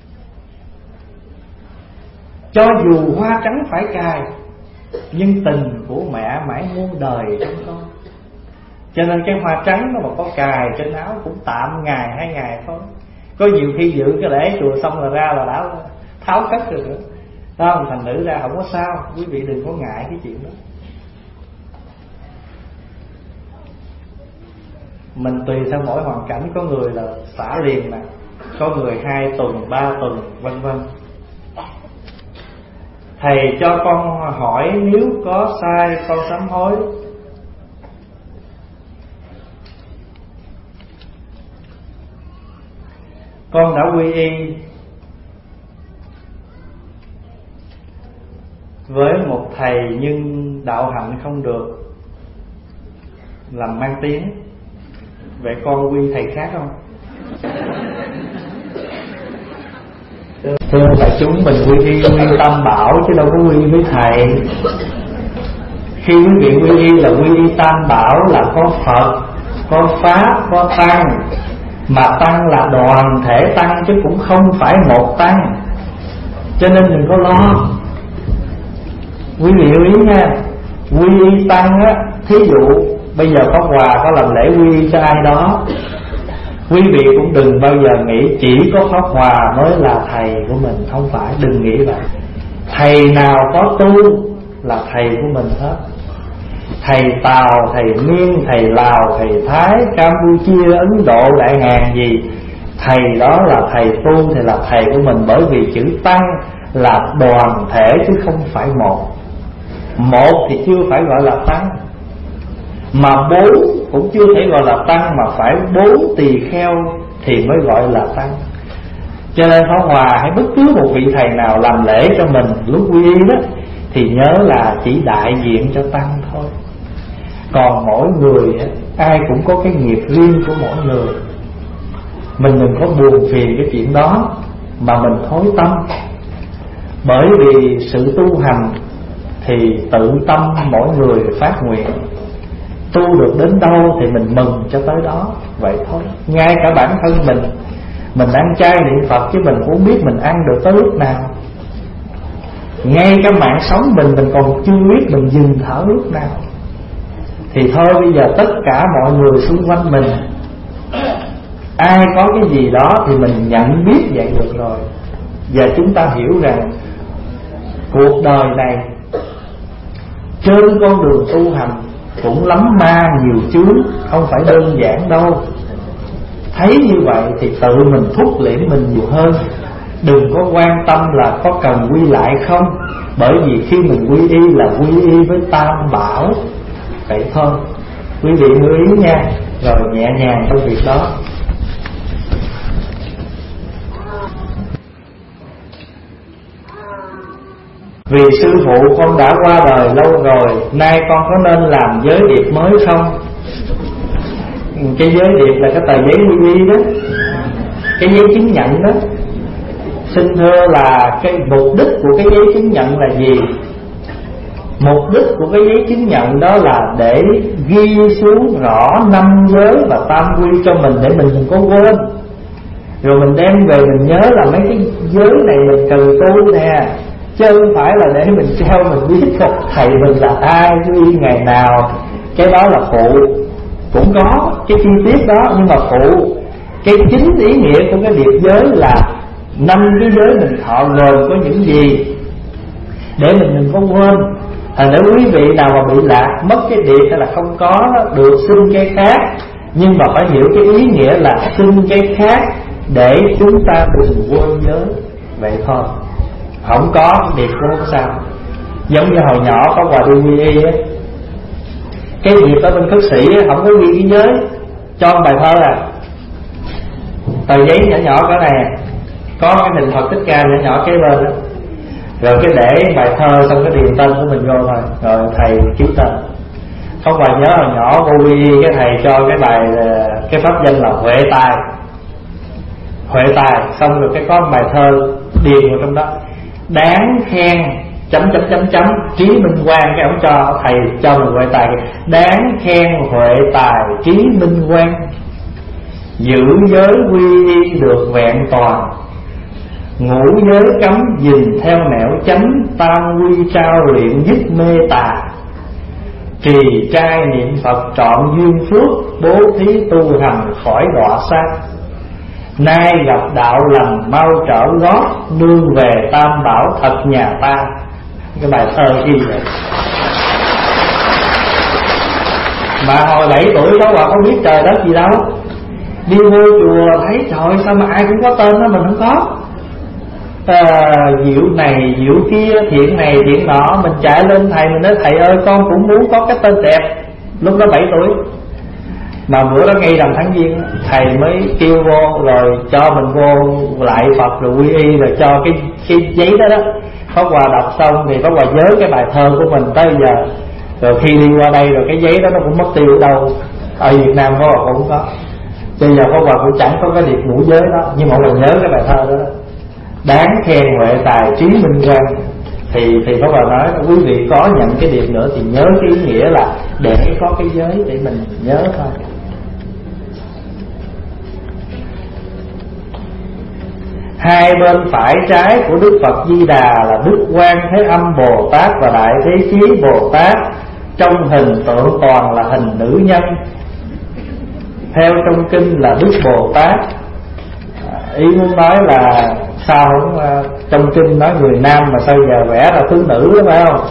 Speaker 2: Cho dù hoa trắng phải cài, nhưng tình của mẹ mãi muôn đời trong con. Cho nên cái hoa trắng nó mà có cài trên áo cũng tạm ngày hai ngày thôi. Có nhiều khi dự cái lễ chùa xong là ra là đã tháo cất rồi nữa. Đó, thành nữ ra không có sao. Quý vị đừng có ngại cái chuyện đó. Mình tùy theo mỗi hoàn cảnh, có người là xả liền nè, có người hai tuần, ba tuần, vân vân. Thầy cho con hỏi, nếu có sai con sám hối. Con đã quy y với một thầy nhưng đạo hạnh không được, làm mang tiếng. Vậy con quy thầy khác không? Thưa đại chúng, mình quy y quy Tam Bảo chứ đâu có quy với thầy. Khi quý vị quy y là quy y Tam Bảo, là có Phật, có Pháp, có Tăng. Mà Tăng là đoàn thể Tăng chứ cũng không phải một Tăng. Cho nên đừng có lo. Quý vị lưu ý nha. Quy y Tăng á, thí dụ bây giờ có quà, có làm lễ quy y cho ai đó, quý vị cũng đừng bao giờ nghĩ chỉ có Pháp Hòa mới là thầy của mình. Không phải, đừng nghĩ vậy. Thầy nào có tu là thầy của mình hết. Thầy Tàu, thầy Miên, thầy Lào, thầy Thái, Campuchia, Ấn Độ, Đại Hàn gì, thầy đó là thầy tu thì là thầy của mình. Bởi vì chữ Tăng là đoàn thể chứ không phải một. Một thì chưa phải gọi là Tăng, mà bốn cũng chưa thể gọi là Tăng, mà phải bốn tỳ kheo thì mới gọi là Tăng. Cho nên Pháp Hòa hay bất cứ một vị thầy nào làm lễ cho mình lúc quy y đó thì nhớ là chỉ đại diện cho Tăng thôi. Còn mỗi người ai cũng có cái nghiệp riêng của mỗi người. Mình đừng có buồn phiền cái chuyện đó mà mình thối tâm. Bởi vì sự tu hành thì tự tâm mỗi người phát nguyện. Tu được đến đâu thì mình mừng cho tới đó. Vậy thôi. Ngay cả bản thân mình, mình ăn chay niệm Phật chứ mình cũng biết mình ăn được tới lúc nào. Ngay cả mạng sống mình, mình còn chưa biết mình dừng thở lúc nào. Thì thôi bây giờ tất cả mọi người xung quanh mình, ai có cái gì đó thì mình nhận biết vậy được rồi. Và chúng ta hiểu rằng cuộc đời này trên con đường tu hành cũng lắm ma nhiều chướng, không phải đơn giản đâu. Thấy như vậy thì tự mình thúc liễm mình nhiều hơn. Đừng có quan tâm là có cần quy lại không. Bởi vì khi mình quy y là quy y với Tam Bảo. Vậy thôi. Quý vị lưu ý nha. Rồi nhẹ nhàng trong việc đó. Vì sư phụ con đã qua đời lâu rồi, nay con có nên làm giới điệp mới không? Cái giới điệp là cái tờ giấy quy y đó, cái giấy chứng nhận đó. Xin thưa là cái mục đích của cái giấy chứng nhận là gì? Mục đích của cái giấy chứng nhận đó là để ghi xuống rõ năm giới và tam quy cho mình, để mình đừng có quên. Rồi mình đem về mình nhớ là mấy cái giới này mình cần tu nè, chứ không phải là để mình treo mình biết thầy mình là ai, quy ngày nào. Cái đó là phụ, cũng có cái chi tiết đó nhưng mà phụ. Cái chính ý nghĩa của cái điệp giới là năm cái giới mình thọ gồm có những gì, để mình đừng có quên. Thành để quý vị nào mà bị lạc mất cái điệp hay là không có đó, được xin cái khác, nhưng mà phải hiểu cái ý nghĩa là xin cái khác để chúng ta đừng quên giới. Vậy thôi, không có điệp cũng không sao. Giống như hồi nhỏ có quà đi quy y á, cái điệp ở bên cất sĩ á, không có ghi cái giới, cho bài thơ à, tờ giấy nhỏ nhỏ cái này, có cái hình Phật Thích Ca nhỏ nhỏ kế bên đó. Rồi cái để bài thơ xong cái điền tên của mình vô thôi, rồi thầy ký tên. Không bài nhớ hồi nhỏ vô quy y cái thầy cho cái bài cái pháp danh là Huệ Tài. Huệ Tài xong rồi cái có bài thơ điền vào trong đó, đáng khen chấm chấm chấm chấm trí minh quang. Cái ông cho thầy cho mình Huệ Tài, đáng khen Huệ Tài trí minh quang, giữ giới quy y được vẹn toàn, ngũ giới cấm gìn theo nẻo chánh, tam quy trao luyện dứt mê tà, trì trai niệm Phật trọn duyên phước, bố thí tu hành khỏi đọa sát. Nay gặp đạo lành mau trở gót, nương về tam bảo thật nhà ta. Cái bài thơ gì vậy? Mà hồi bảy tuổi đó bà không biết trời đất gì đâu, đi vô chùa thấy trời sao mà ai cũng có tên đó mình không có. À, diệu này diệu kia, thiện này thiện nọ. Mình chạy lên thầy mình nói thầy ơi con cũng muốn có cái tên đẹp. Lúc đó bảy tuổi. Mà bữa đó ngay rằm tháng Giêng thầy mới kêu vô rồi cho mình vô lại Phật rồi quy y, rồi cho cái, cái giấy đó đó. Pháp Hòa đọc xong thì Pháp Hòa nhớ cái bài thơ của mình tới giờ. Rồi khi đi qua đây rồi cái giấy đó nó cũng mất tiêu ở đâu. Ở Việt Nam Pháp Hòa cũng có. Bây giờ Pháp Hòa cũng chẳng có cái điệp ngũ giới đó, nhưng mà mình nhớ cái bài thơ đó, đó. Đáng khen Huệ Tài trí minh quang. Thì thì Pháp Hòa nói quý vị có nhận cái điệp nữa thì nhớ cái ý nghĩa là để có cái giới để mình nhớ thôi. Hai bên phải trái của Đức Phật Di Đà là Đức Quan Thế Âm Bồ Tát và Đại Thế Chí Bồ Tát, trong hình tượng toàn là hình nữ nhân. Theo trong kinh là Đức Bồ Tát. Ý muốn nói là sao không, trong kinh nói người nam mà sao giờ vẽ ra tướng nữ đó phải không?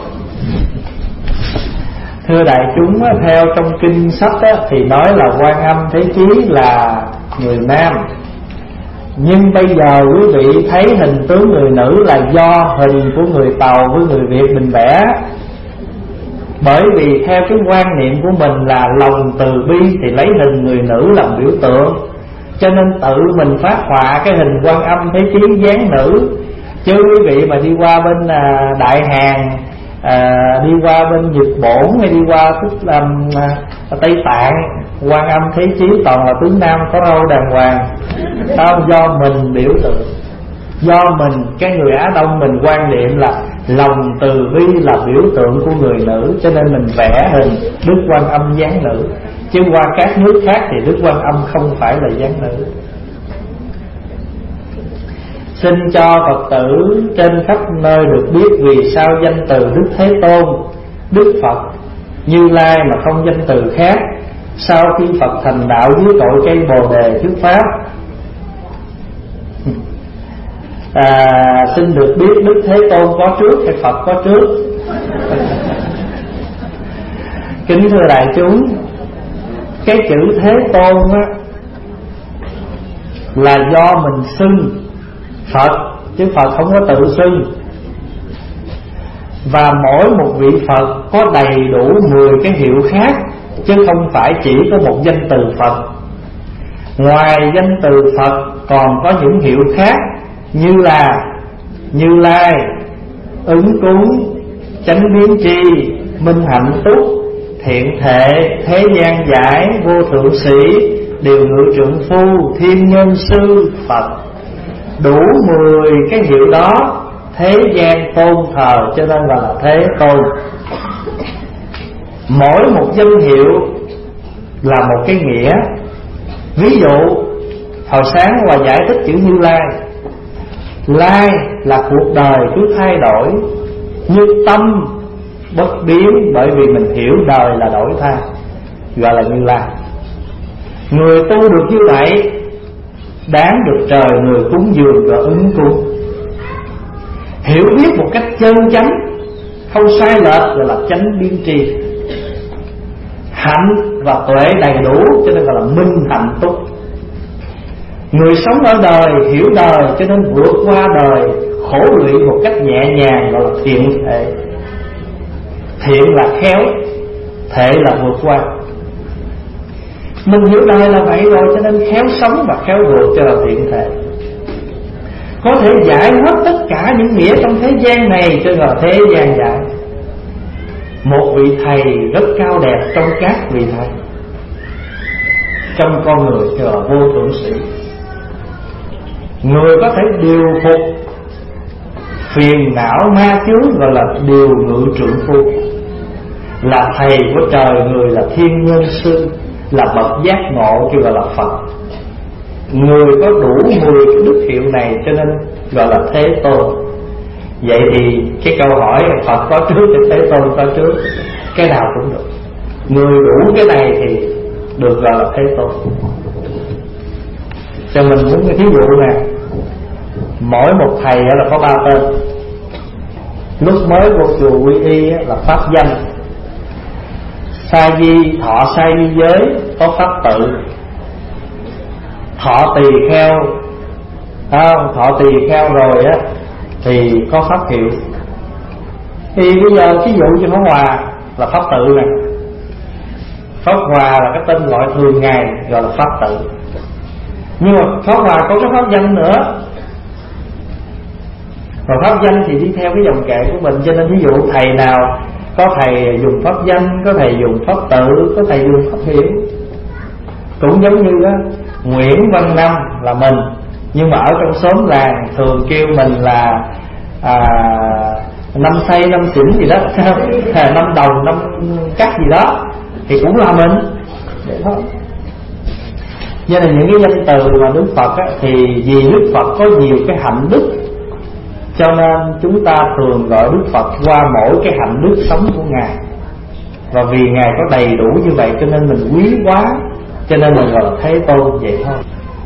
Speaker 2: Thưa đại chúng, theo trong kinh sách thì nói là Quan Âm Thế Chí là người nam. Nhưng bây giờ quý vị thấy hình tướng người nữ là do hình của người Tàu với người Việt mình vẽ. Bởi vì theo cái quan niệm của mình là lòng từ bi thì lấy hình người nữ làm biểu tượng, cho nên tự mình phát họa cái hình Quan Âm Thế Chí dáng nữ. Chứ quý vị mà đi qua bên à, Đại Hàn, à, đi qua bên Nhật Bổn hay đi qua tức là à, Tây Tạng, Quan Âm Thế Chí toàn là tướng nam có râu đàng hoàng. Đó do mình biểu tượng, do mình cái người Á Đông mình quan niệm là lòng từ bi là biểu tượng của người nữ, cho nên mình vẽ hình Đức Quan Âm dáng nữ. Chứ qua các nước khác thì Đức Quan Âm không phải là dáng nữ. Xin cho Phật tử trên khắp nơi được biết vì sao danh từ Đức Thế Tôn, Đức Phật, Như Lai mà không danh từ khác. Sau khi Phật thành đạo dưới cội cây Bồ Đề thuyết pháp, à, xin được biết Đức Thế Tôn có trước hay Phật có trước? Kính thưa đại chúng, cái chữ Thế Tôn á, là do mình xưng Phật, chứ Phật không có tự xưng. Và mỗi một vị Phật có đầy đủ mười cái hiệu khác, chứ không phải chỉ có một danh từ Phật. Ngoài danh từ Phật còn có những hiệu khác như là Như Lai, Ứng Cúng, Chánh Biến Tri, Minh Hạnh Túc, thiện thệ, thế gian giải, vô thượng sĩ, điều ngự trượng phu, thiên nhân sư, Phật. Đủ mười cái hiệu đó thế gian tôn thờ, cho nên gọi là Thế Tôn. Mỗi một danh hiệu là một cái nghĩa. Ví dụ hồi sáng Hòa giải thích chữ Như Lai. Lai là cuộc đời cứ thay đổi, như tâm bất biến, bởi vì mình hiểu đời là đổi thay, gọi là Như Lai. Người tu được như vậy đáng được trời người cúng dường và ứng cúng. Hiểu biết một cách chân chánh, không sai lệch, gọi là chánh biên tri. Hạnh và tuệ đầy đủ, cho nên gọi là minh hạnh túc. Người sống ở đời hiểu đời, cho nên vượt qua đời khổ luyện một cách nhẹ nhàng, gọi là thiện thệ. Thiện là khéo, thệ là vượt qua. Mình hiểu đời là vậy rồi, cho nên khéo sống và khéo vượt cho là thiện thệ. Có thể giải hết tất cả những nghĩa trong thế gian này, cho là thế gian giải. Một vị thầy rất cao đẹp trong các vị thầy, trong con người cho là vô thượng sĩ. Người có thể điều phục phiền não ma chướng, gọi là điều ngự trượng phu. Là thầy của trời người, là thiên nhân sư, là bậc giác ngộ, kêu gọi là Phật. Người có đủ mười cái đức hiệu này, cho nên gọi là Thế Tôn. Vậy thì cái câu hỏi Phật có trước thì Thế Tôn có trước, cái nào cũng được. Người đủ cái này thì được gọi là Thế Tôn. Cho mình muốn cái thí dụ nè, mỗi một thầy là có ba tên. Lúc mới vô chùa quy y là pháp danh, sa di thọ sa di giới có pháp tự, thọ tỳ kheo, à, thọ tỳ kheo rồi á thì có pháp hiệu. Thì bây giờ ví dụ như Pháp Hòa là pháp tự này, Pháp Hòa là cái tên gọi thường ngày gọi là pháp tự. Nhưng mà Pháp Hòa có cái pháp danh nữa, và pháp danh thì đi theo cái dòng kệ của mình. Cho nên ví dụ thầy nào, có thầy dùng pháp danh, có thầy dùng pháp tự, có thầy dùng pháp hiệu. Cũng giống như đó, Nguyễn Văn Năm là mình, nhưng mà ở trong xóm làng thường kêu mình là à, Năm Xây, Năm Xỉn gì đó, Năm Đồng, Năm Cắt gì đó, thì cũng là mình vậy thôi. Cho nên những cái danh từ mà Đức Phật á, thì vì Đức Phật có nhiều cái hạnh đức, cho nên chúng ta thường gọi Đức Phật qua mỗi cái hạnh đức sống của Ngài. Và vì Ngài có đầy đủ như vậy cho nên mình quý quá, cho nên mình gọi là Thế Tôn vậy thôi.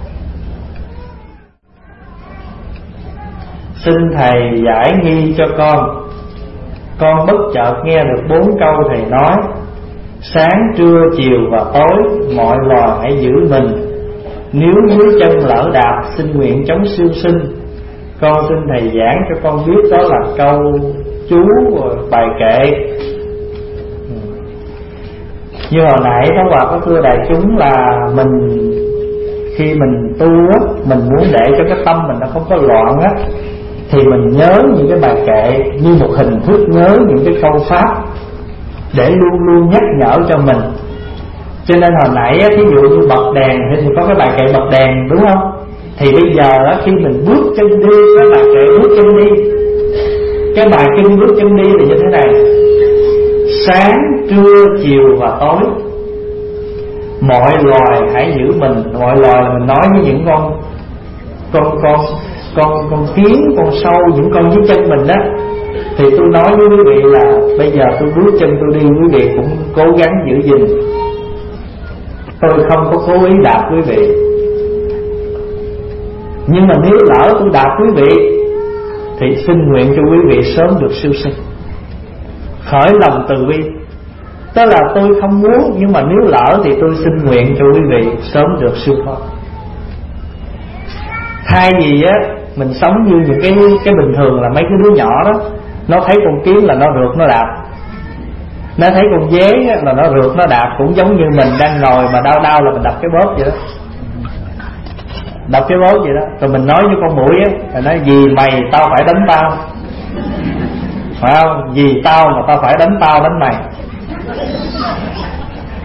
Speaker 2: Xin Thầy giải nghi cho con. Con bất chợt nghe được bốn câu Thầy nói: sáng, trưa, chiều và tối mọi loài hãy giữ mình, nếu dưới chân lỡ đạp xin nguyện chống siêu sinh. Con xin Thầy giảng cho con biết đó là câu chú bài kệ. Như hồi nãy Pháp Hòa có thưa đại chúng là mình khi mình tu á, mình muốn để cho cái tâm mình nó không có loạn á, thì mình nhớ những cái bài kệ như một hình thức nhớ những cái câu pháp để luôn luôn nhắc nhở cho mình. Cho nên hồi nãy á, thí dụ như bật đèn thì có cái bài kệ bật đèn đúng không? Thì bây giờ á, khi mình bước chân đi, cái bài kệ bước chân đi, cái bài kinh bước chân đi là như thế này: sáng, trưa, chiều và tối mọi loài hãy giữ mình. Mọi loài là mình nói với những con con con con con kiến, con sâu, những con dưới chân mình đó. Thì tôi nói với quý vị là bây giờ tôi bước chân tôi đi, quý vị cũng cố gắng giữ gìn. Tôi không có cố ý đạp quý vị, nhưng mà nếu lỡ tôi đạp quý vị thì xin nguyện cho quý vị sớm được siêu sinh. Khởi lòng từ bi, tức là tôi không muốn, nhưng mà nếu lỡ thì tôi xin nguyện cho quý vị sớm được siêu thoát. Thay vì á mình sống như những cái cái bình thường là mấy cái đứa nhỏ đó, nó thấy con kiến là nó rượt nó đạp, nó thấy con dế là nó rượt nó đạp. Cũng giống như mình đang ngồi mà đau đau là mình đập cái bóp vậy đó, đập cái bóp vậy đó. Rồi mình nói với con muỗi á, là nói vì mày tao phải đánh tao, phải không? Vì tao mà tao phải đánh tao đánh mày.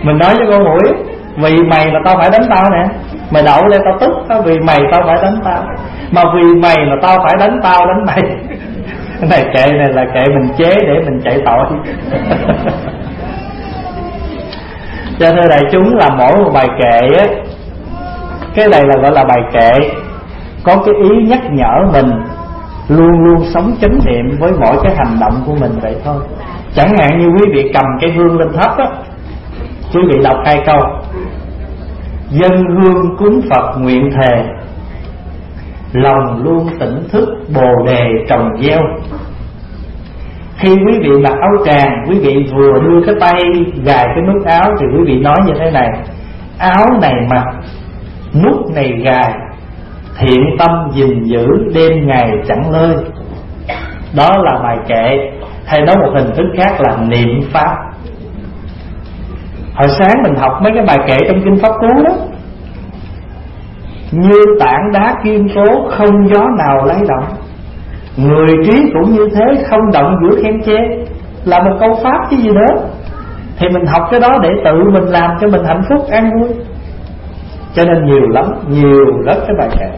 Speaker 2: Mình nói với con muỗi, vì mày mà tao phải đánh tao nè, mày đậu lên tao tức, tao vì mày tao phải đánh tao, mà vì mày mà tao phải đánh tao đánh mày. Cái này kệ này là kệ mình chế để mình chạy tội. Cho thưa đại chúng là mỗi một bài kệ á, cái này là gọi là bài kệ, có cái ý nhắc nhở mình luôn luôn sống chánh niệm với mỗi cái hành động của mình vậy thôi. Chẳng hạn như quý vị cầm cái hương lên thắp á, quý vị đọc hai câu: dân hương cúng Phật nguyện thề, lòng luôn tỉnh thức bồ đề trồng gieo. Khi quý vị mặc áo tràng, quý vị vừa đưa cái tay gài cái nút áo thì quý vị nói như thế này: áo này mặc, nút này gài, thiện tâm gìn giữ đêm ngày chẳng lơi. Đó là bài kệ, hay nói một hình thức khác là niệm pháp. Hồi sáng mình học mấy cái bài kệ trong kinh Pháp Cú đó: như tảng đá kiên cố không gió nào lay động, người trí cũng như thế không động giữa khen chê. Là một câu pháp chứ gì nữa. Thì mình học cái đó để tự mình làm cho mình hạnh phúc an vui. Cho nên nhiều lắm, nhiều rất cái bài kệ.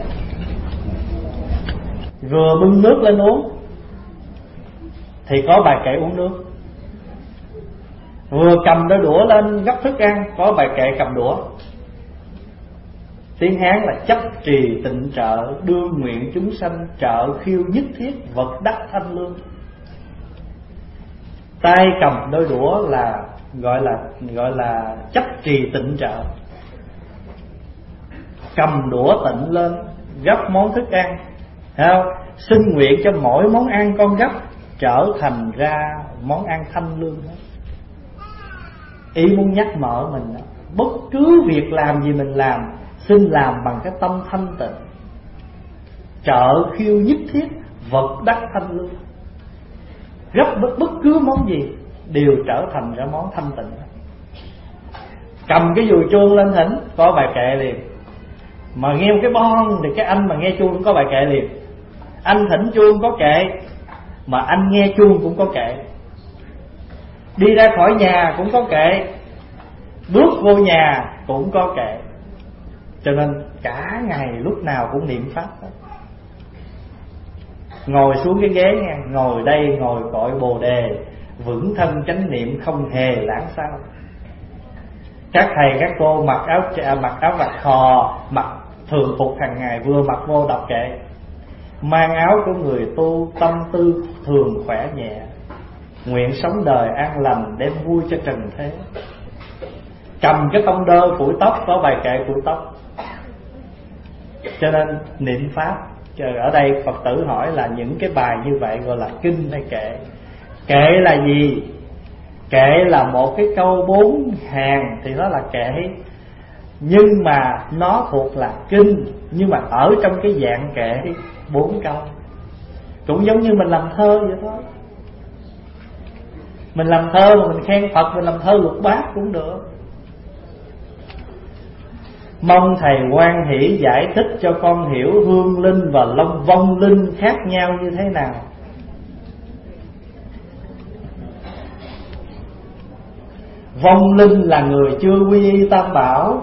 Speaker 2: Vừa bưng nước lên uống thì có bài kệ uống nước. Vừa cầm đôi đũa lên gấp thức ăn, có bài kệ cầm đũa. Tiếng Hán là chấp trì tịnh trợ, đương nguyện chúng sanh trợ khiêu nhất thiết vật đắc thanh lương. Tay cầm đôi đũa là gọi là gọi là chấp trì tịnh trợ. Cầm đũa tịnh lên gấp món thức ăn, thấy không? Xin nguyện cho mỗi món ăn con gấp trở thành ra món ăn thanh lương hết. Ý muốn nhắc mở mình đó, bất cứ việc làm gì mình làm, xin làm bằng cái tâm thanh tịnh, trợ khiêu nhất thiết vật đắc thanh lương. Gấp bất, bất cứ món gì đều trở thành ra món thanh tịnh. Cầm cái dùi chuông lên thỉnh, có bài kệ liền. Mà nghe một cái bon thì cái anh mà nghe chuông cũng có bài kệ liền. Anh thỉnh chuông có kệ, mà anh nghe chuông cũng có kệ. Đi ra khỏi nhà cũng có kệ, bước vô nhà cũng có kệ. Cho nên cả ngày lúc nào cũng niệm pháp đó. Ngồi xuống cái ghế nha, ngồi đây ngồi cội bồ đề, vững thân chánh niệm không hề lãng sao. Các thầy các cô mặc áo mặc áo vạt khò, mặc thường phục hàng ngày, vừa mặc vô đọc kệ. Mang áo của người tu, tâm tư thường khỏe nhẹ, nguyện sống đời an lành, đem vui cho trần thế. Cầm cái tông đơ phủi tóc, có bài kệ phủi tóc. Cho nên niệm pháp, ở đây Phật tử hỏi là những cái bài như vậy gọi là kinh hay kệ? Kệ là gì? Kệ là một cái câu bốn hàng thì nó là kệ, nhưng mà nó thuộc là kinh, nhưng mà ở trong cái dạng kệ bốn câu. Cũng giống như mình làm thơ vậy thôi. Mình làm thơ mà mình khen Phật, mình làm thơ lục bát cũng được. Mong thầy hoan hỷ giải thích cho con hiểu hương linh và long vong linh khác nhau như thế nào. Vong linh là người chưa quy y tam bảo.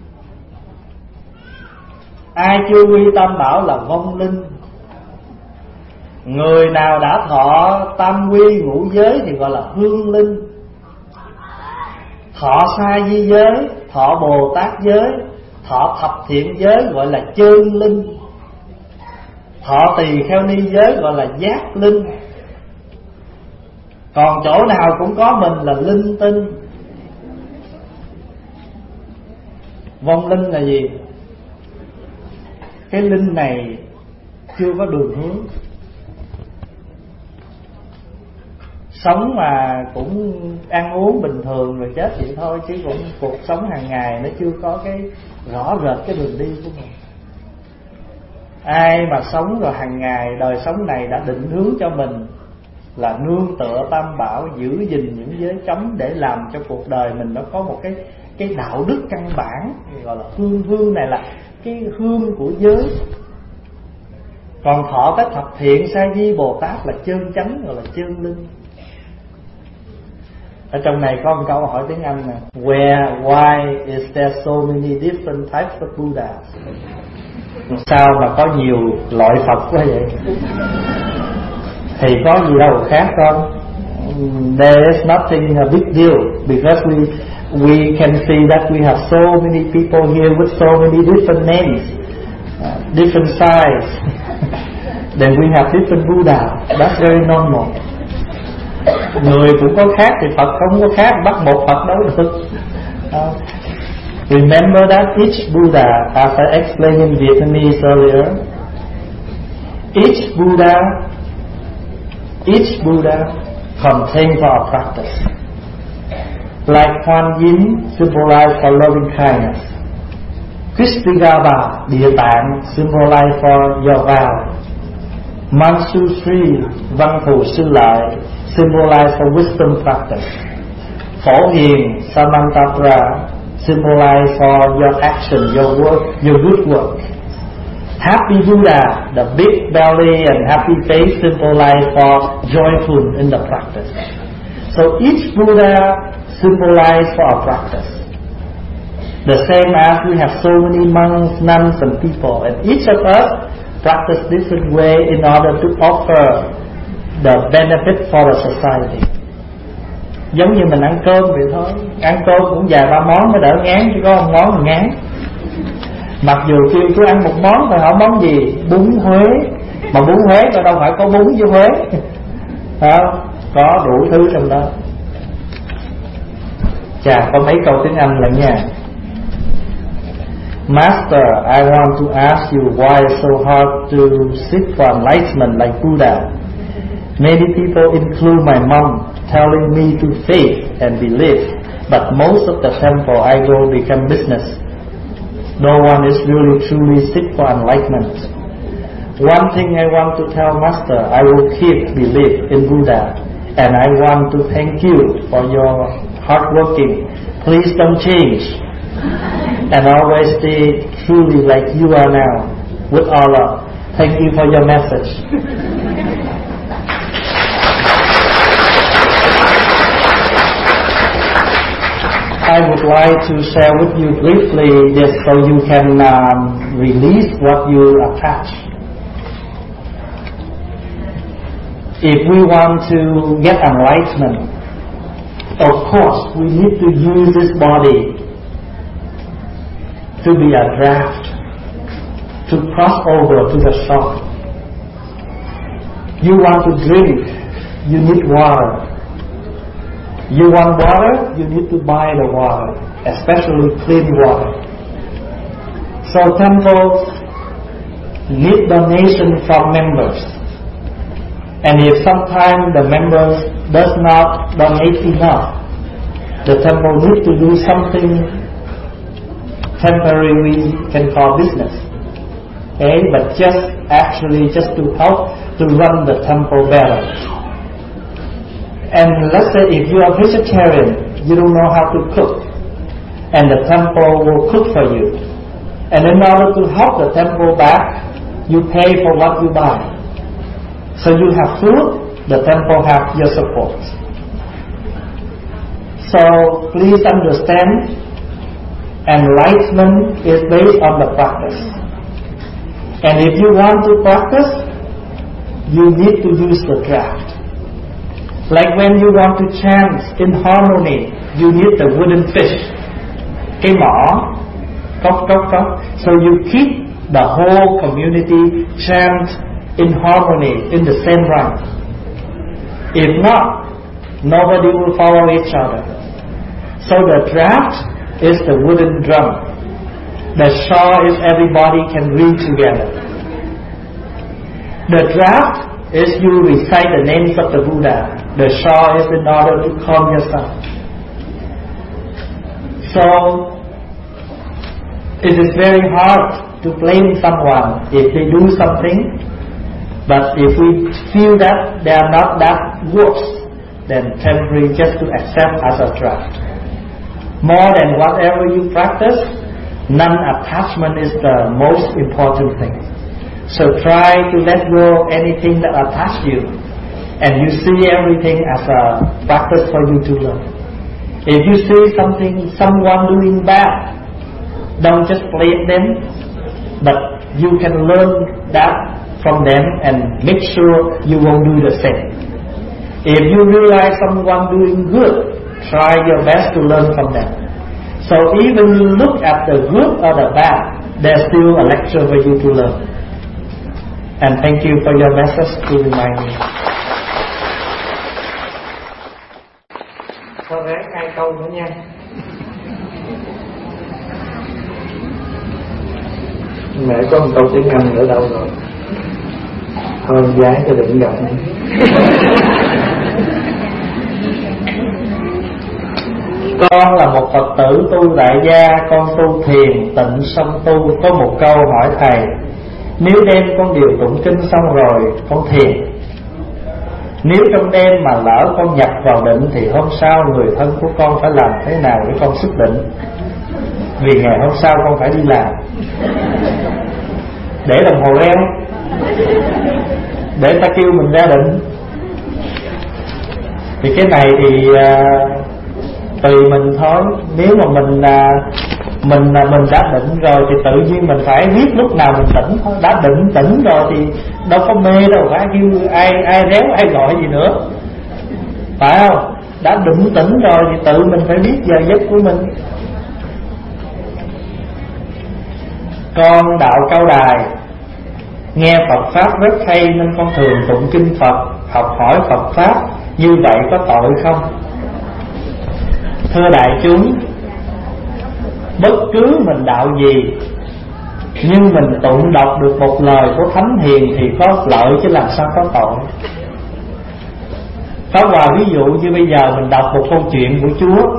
Speaker 2: Ai chưa quy y tam bảo là vong linh. Người nào đã thọ tam quy ngũ giới thì gọi là hương linh. Thọ sa di giới, thọ Bồ Tát giới, thọ thập thiện giới gọi là chơn linh. Thọ tỳ kheo ni giới gọi là giác linh. Còn chỗ nào cũng có mình là linh tinh. Vong linh là gì? Cái linh này chưa có đường hướng, sống mà cũng ăn uống bình thường rồi chết vậy thôi, chứ cũng cuộc sống hàng ngày nó chưa có cái rõ rệt cái đường đi của mình. Ai mà sống rồi hàng ngày đời sống này đã định hướng cho mình là nương tựa tam bảo, giữ gìn những giới cấm để làm cho cuộc đời mình nó có một cái cái đạo đức căn bản, gọi là hương. Hương này là cái hương của giới. Còn thọ cái thập thiện sa di Bồ Tát là chân chánh, gọi là chân linh. Ở trong này có một câu hỏi tiếng Anh nè. Where, why is there so many different types of Buddha? Sao mà có nhiều loại Phật quá vậy? Thì có gì đâu khác không? There is nothing a big deal because we we can see that we have so many people here with so many different names, uh, different size. Then we have different Buddha. That's very normal. Người cũng có khác thì Phật không có khác, bắt một Phật đâu được. Uh, remember that each Buddha, as I explained in Vietnamese earlier, each Buddha, each Buddha contains our practice. Like Kuan Yin symbolized for loving kindness, Kristigaba, Địa Tạng, symbolized for your vow, Mansusri, Văn Thù Sư Lợi, symbolized for wisdom practice, Phổ Hiền, Samantatra, symbolized for your action, your work, your good work. Happy Buddha, the big belly and happy face, symbolized for joyful in the practice. So each Buddha symbolized for our practice. The same as we have so many monks, nuns and people, and each of us practice different way in order to offer the benefit for the society. Giống như mình ăn cơm vậy thôi, ăn cơm cũng vài ba món mới đỡ ngán, chứ có một món mà ngán. Mặc dù kêu cứ ăn một món thôi, hỏi món gì? Bún Huế. Mà bún Huế có đâu phải có bún với Huế. Không? Có đủ thứ trong đó. Chà, có mấy câu tiếng Anh lại nha. Master, I want to ask you why it's so hard to seek for enlightenment like Buddha. Many people, include my mom, telling me to faith and believe, but most of the temple I go become business. No one is really truly seek for enlightenment. One thing I want to tell Master, I will keep belief in Buddha, and I want to thank you for your hard working. Please don't change, and always stay truly like you are now, with all love. Thank you for your message. I would like to share with you briefly this so you can um, release what you attach. If we want to get enlightenment, of course we need to use this body to be a draft, to cross over to the shore. You want to drink, you need water. You want water, you need to buy the water, especially clean water. So temples need donation from members. And if sometimes the members does not donate enough, the temple needs to do something temporary we can call business. Okay, but just actually just to help to run the temple better. And let's say if you are vegetarian, you don't know how to cook, and the temple will cook for you. And in order to help the temple back, you pay for what you buy. So you have food, the temple have your support. So please understand, enlightenment is based on the practice. And if you want to practice, you need to use the draft. Like when you want to chant in harmony, you need the wooden fish, cái mỏ, cốc cốc cốc. So you keep the whole community chant in harmony, in the same rhyme. If not, nobody will follow each other. So the draft is the wooden drum. The shaw is everybody can read together. The draft is you recite the names of the Buddha. The shaw is in order to calm yourself. So it is very hard to blame someone if they do something, but if we feel that they are not that worse, then temporary just to accept as a draft. More than whatever you practice, non-attachment is the most important thing. So try to let go anything that attach you, and you see everything as a practice for you to learn. If you see something, someone doing bad, don't just blame them, but you can learn that from them and make sure you won't do the same. If you realize someone doing good, try your best to learn from them. So even you look at the good or the bad, there's still a lecture for you to learn. And thank you for your message to remind me. Có ráng hai câu nữa nha. Mẹ có một câu tiếng Anh ở đâu rồi? Thôi giái cho đừng gặp. Con là một Phật tử tu đại gia, con tu thiền tịnh song tu. Có một câu hỏi thầy: nếu đêm con điều tụng kinh xong rồi con thiền, nếu trong đêm mà lỡ con nhập vào định thì hôm sau người thân của con phải làm thế nào để con xuất định? Vì ngày hôm sau con phải đi làm. Để đồng hồ reo, để ta kêu mình ra định. Thì cái này thì uh, tùy mình thôi. Nếu mà mình uh, mình uh, mình đã định rồi thì tự nhiên mình phải biết lúc nào mình tỉnh thôi. Đã định tỉnh rồi thì đâu có mê đâu, phải kêu ai ai réo ai gọi gì nữa, phải không? Đã định tỉnh rồi thì tự mình phải biết giờ giấc của mình. Con đạo Cao Đài nghe Phật Pháp rất hay nên con thường tụng kinh Phật, học hỏi Phật Pháp. Như vậy có tội không? Thưa đại chúng, bất cứ mình đạo gì, nhưng mình tụng đọc được một lời của Thánh Hiền thì có lợi chứ làm sao có tội. Pháp Hòa ví dụ như bây giờ mình đọc một câu chuyện của Chúa,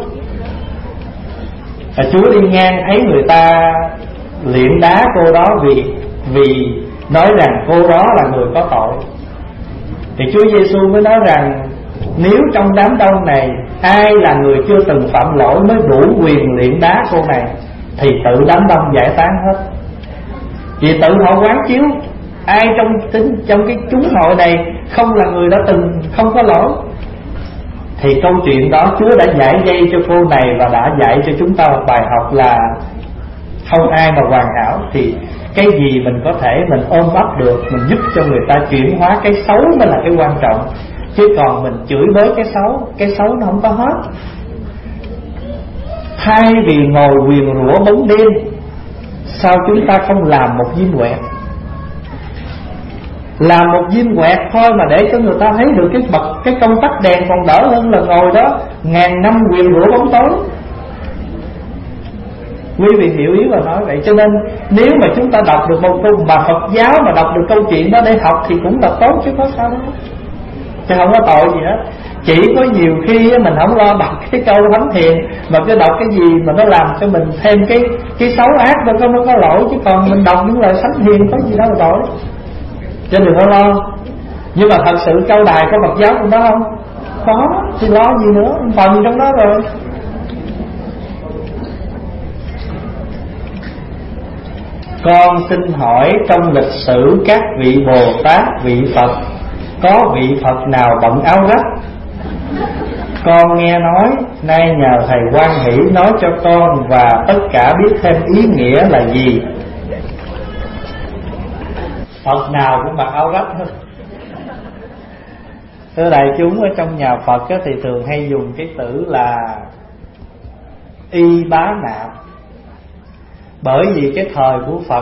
Speaker 2: và Chúa đi ngang thấy người ta liệng đá cô đó vì vì nói rằng cô đó là người có tội. Thì Chúa Giêsu mới nói rằng nếu trong đám đông này ai là người chưa từng phạm lỗi mới đủ quyền liệng đá cô này thì tự đám đông giải tán hết. Vì tự họ quán chiếu ai trong tính trong cái chúng hội này không là người đã từng không có lỗi. Thì câu chuyện đó Chúa đã giải dây cho cô này và đã dạy cho chúng ta một bài học là không ai mà hoàn hảo. Thì cái gì mình có thể mình ôm ấp được, mình giúp cho người ta chuyển hóa cái xấu mới là cái quan trọng. Chứ còn mình chửi bới cái xấu, cái xấu nó không có hết. Thay vì ngồi nguyền rủa bóng đêm, sao chúng ta không làm một viên quẹt? Làm một viên quẹt thôi mà để cho người ta thấy được cái bậc cái công tắc đèn còn đỡ hơn là ngồi đó ngàn năm nguyền rủa bóng tối. Quý vị hiểu ý và nói vậy. Cho nên nếu mà chúng ta đọc được một câu mà Phật giáo mà đọc được câu chuyện đó để học thì cũng là tốt chứ có sao đâu, chứ không có tội gì hết. Chỉ có nhiều khi mình không lo đọc cái câu Thánh Thiền mà cứ đọc cái gì mà nó làm cho mình thêm cái cái xấu ác đâu có nó có lỗi. Chứ còn mình đọc những lời Thánh Thiền có gì đâu là tội, cho đừng có lo. Nhưng mà thật sự Cao Đài có Phật giáo trong đó không? Có, thì lo gì nữa, phần trong đó rồi. Con xin hỏi trong lịch sử các vị Bồ Tát, vị Phật, có vị Phật nào bận áo rách? Con nghe nói, nay nhờ thầy Quan Hỷ nói cho con và tất cả biết thêm ý nghĩa là gì. Phật nào cũng mặc áo rách hết. Thưa đại chúng, ở trong nhà Phật thì thường hay dùng cái từ là y bá nạp. Bởi vì cái thời của Phật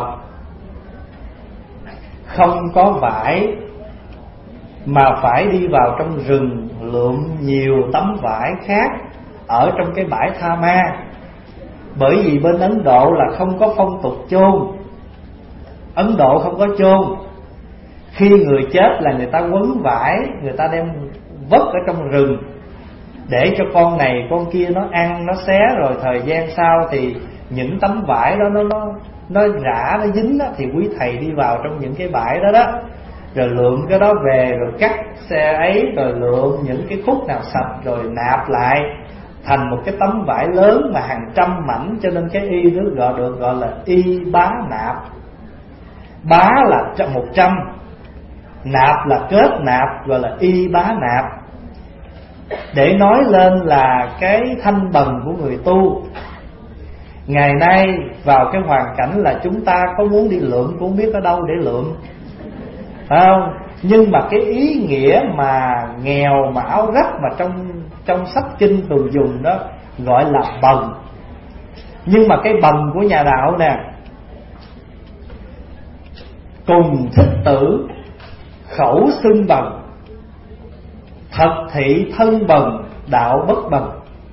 Speaker 2: không có vải mà phải đi vào trong rừng lượm nhiều tấm vải khác ở trong cái bãi Tha Ma. Bởi vì bên Ấn Độ là không có phong tục chôn. Ấn Độ không có chôn. Khi người chết là người ta quấn vải, người ta đem vất ở trong rừng để cho con này con kia nó ăn, nó xé, rồi thời gian sau thì những tấm vải đó nó nó nó rã, nó dính đó, thì quý thầy đi vào trong những cái bãi đó đó, rồi lượm cái đó về, rồi cắt xe ấy, rồi lượm những cái khúc nào sạch rồi nạp lại thành một cái tấm vải lớn mà hàng trăm mảnh. Cho nên cái y đó gọi được gọi là y bá nạp. Bá là một trăm, nạp là kết nạp, gọi là y bá nạp. để nói lên là cái thanh bần của người tu. Ngày nay vào cái hoàn cảnh là chúng ta có muốn đi lượm cũng không biết ở đâu để lượm, phải không? Nhưng mà cái ý nghĩa mà nghèo mà áo rách mà trong trong sách kinh thường dùng đó gọi là bần. Nhưng mà cái bần của nhà đạo nè: cùng thích tử, khẩu xưng bần, thật thị thân bần, đạo bất bần.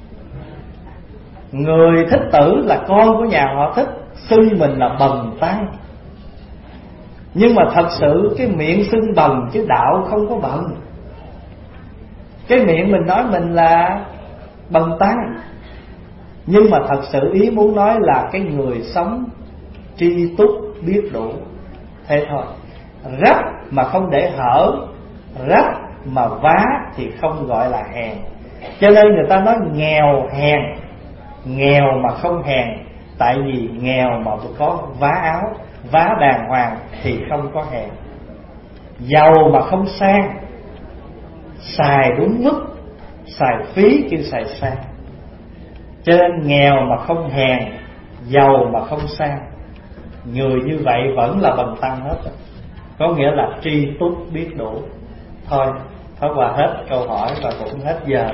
Speaker 2: Người thích tử là con của nhà họ Thích, xưng mình là bần tăng. Nhưng mà thật sự cái miệng xưng bần chứ đạo không có bần. Cái miệng mình nói mình là bần tăng, nhưng mà thật sự ý muốn nói là cái người sống tri túc biết đủ. Thế thôi. Rách mà không để hở, rách mà vá thì không gọi là hèn. Cho nên người ta nói nghèo hèn. Nghèo mà không hèn, tại vì nghèo mà có vá áo, vá đàng hoàng thì không có hèn. Giàu mà không sang, xài đúng mức, xài phí kêu xài sang. Cho nên nghèo mà không hèn, giàu mà không sang, người như vậy vẫn là bần tăng hết. Có nghĩa là tri túc biết đủ. Thôi, Pháp Hòa hết câu hỏi và cũng hết giờ.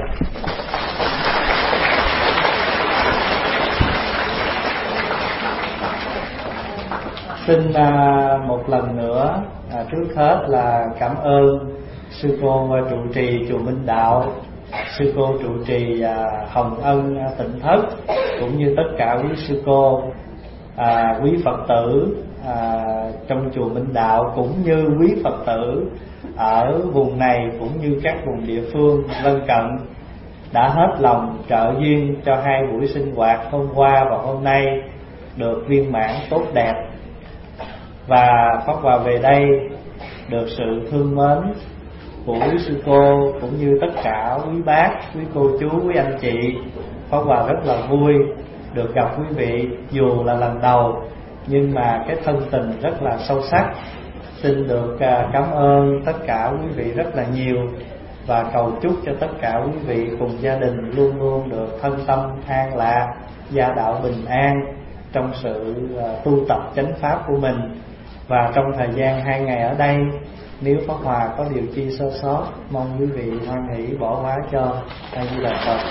Speaker 2: Xin uh, một lần nữa uh, trước hết là cảm ơn sư cô uh, trụ trì chùa Minh Đạo, sư cô trụ trì uh, Hồng Ân uh, Tịnh Thất, cũng như tất cả quý sư cô, uh, quý Phật tử uh, trong chùa Minh Đạo, cũng như quý Phật tử ở vùng này cũng như các vùng địa phương lân cận đã hết lòng trợ duyên cho hai buổi sinh hoạt hôm qua và hôm nay được viên mãn tốt đẹp. Và Pháp Hòa về đây được sự thương mến của quý sư cô cũng như tất cả quý bác, quý cô chú, quý anh chị. Pháp Hòa rất là vui được gặp quý vị, dù là lần đầu nhưng mà cái thân tình rất là sâu sắc. Xin được cảm ơn tất cả quý vị rất là nhiều, và cầu chúc cho tất cả quý vị cùng gia đình luôn luôn được thân tâm an lạc, gia đạo bình an trong sự tu tập chánh pháp của mình. Và trong thời gian hai ngày ở đây, nếu Pháp Hòa có điều chi sơ sót, mong quý vị hoan hỷ bỏ qua cho. A Di Đà Phật.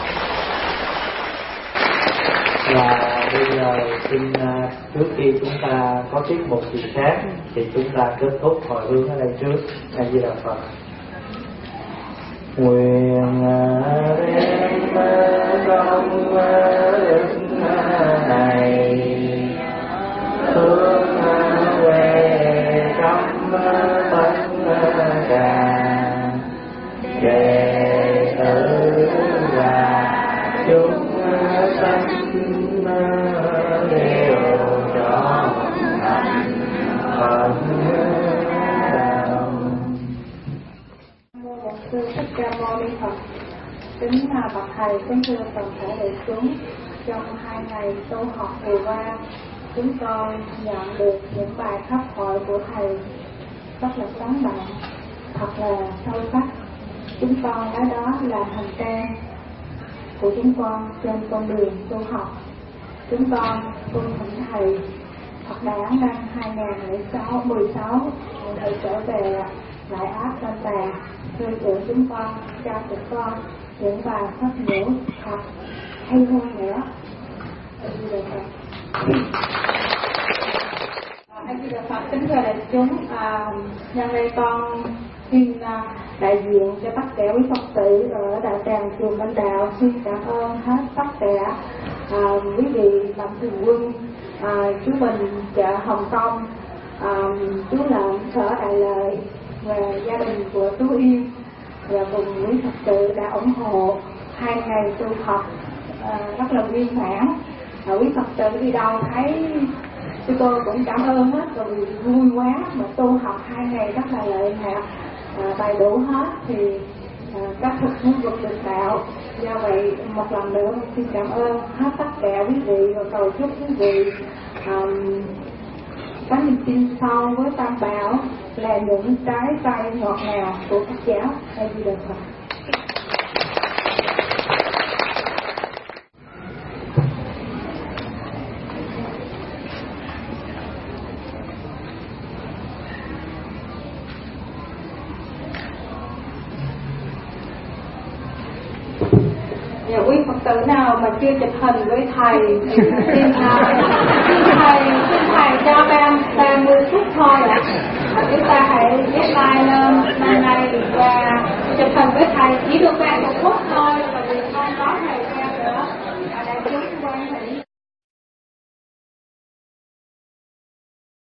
Speaker 2: Và bây giờ xin trước khi chúng ta có tiết mục gì khác thì chúng ta kết thúc hồi hướng ở đây trước. A Di Đà Phật. Nguyện đem công đức này hướng về trong tất cả đệ tử và chúng sanh đều cho thành Phật đạo.
Speaker 3: Mô Sư Thích Ca Mâu Ni Phật. Kính bạch thầy, kính thưa toàn thể đại chúng, trong hai ngày tu học vừa qua, chúng tôi nhận được những bài pháp thoại của thầy rất là sáng bạo, thật là sâu sắc. Chúng con nói đó là hành trang của chúng con trên con đường tu học. Chúng con cung thỉnh thầy Phật đản năm hai không một sáu thầy trở về lại áp lên tà, sư trưởng chúng con cho chúng con những bài pháp ngữ thật hay hơn nữa. A Di Đà Phật. A Di Đà Phật. Kính thưa đại chúng, à, nhân đây con xin à, đại diện cho tất cả quý Phật tử ở đạo tràng chùa Minh Đạo xin cảm ơn hết tất cả à, quý vị mạnh thường quân, à, chú Bình chợ Hồng Kông, à, chú Lợn sở Đại Lợi và gia đình của chú Yên, và cùng quý Phật tử đã ủng hộ hai ngày tu học à, rất là viên mãn. À, quý Phật tử đi đâu thấy chúng tôi cũng cảm ơn hết, rồi vui quá mà tu học hai ngày rất là lợi hại, à, đầy đủ hết thì à, các thực muốn vực được đạo. Do vậy một lần nữa xin cảm ơn hết tất cả quý vị và cầu chúc quý vị um, có niềm tin sâu với Tam Bảo là những trái cây ngọt ngào của Phật giáo. A Di Đà Phật. Và quý Phật tử nào mà chưa chụp hình với thầy thì xin, uh, xin thầy xin thầy cho ba ba mươi phút thôi ạ. À, chúng ta hãy viết like lên năm nay và chụp hình với thầy chỉ được ba mươi phút thôi.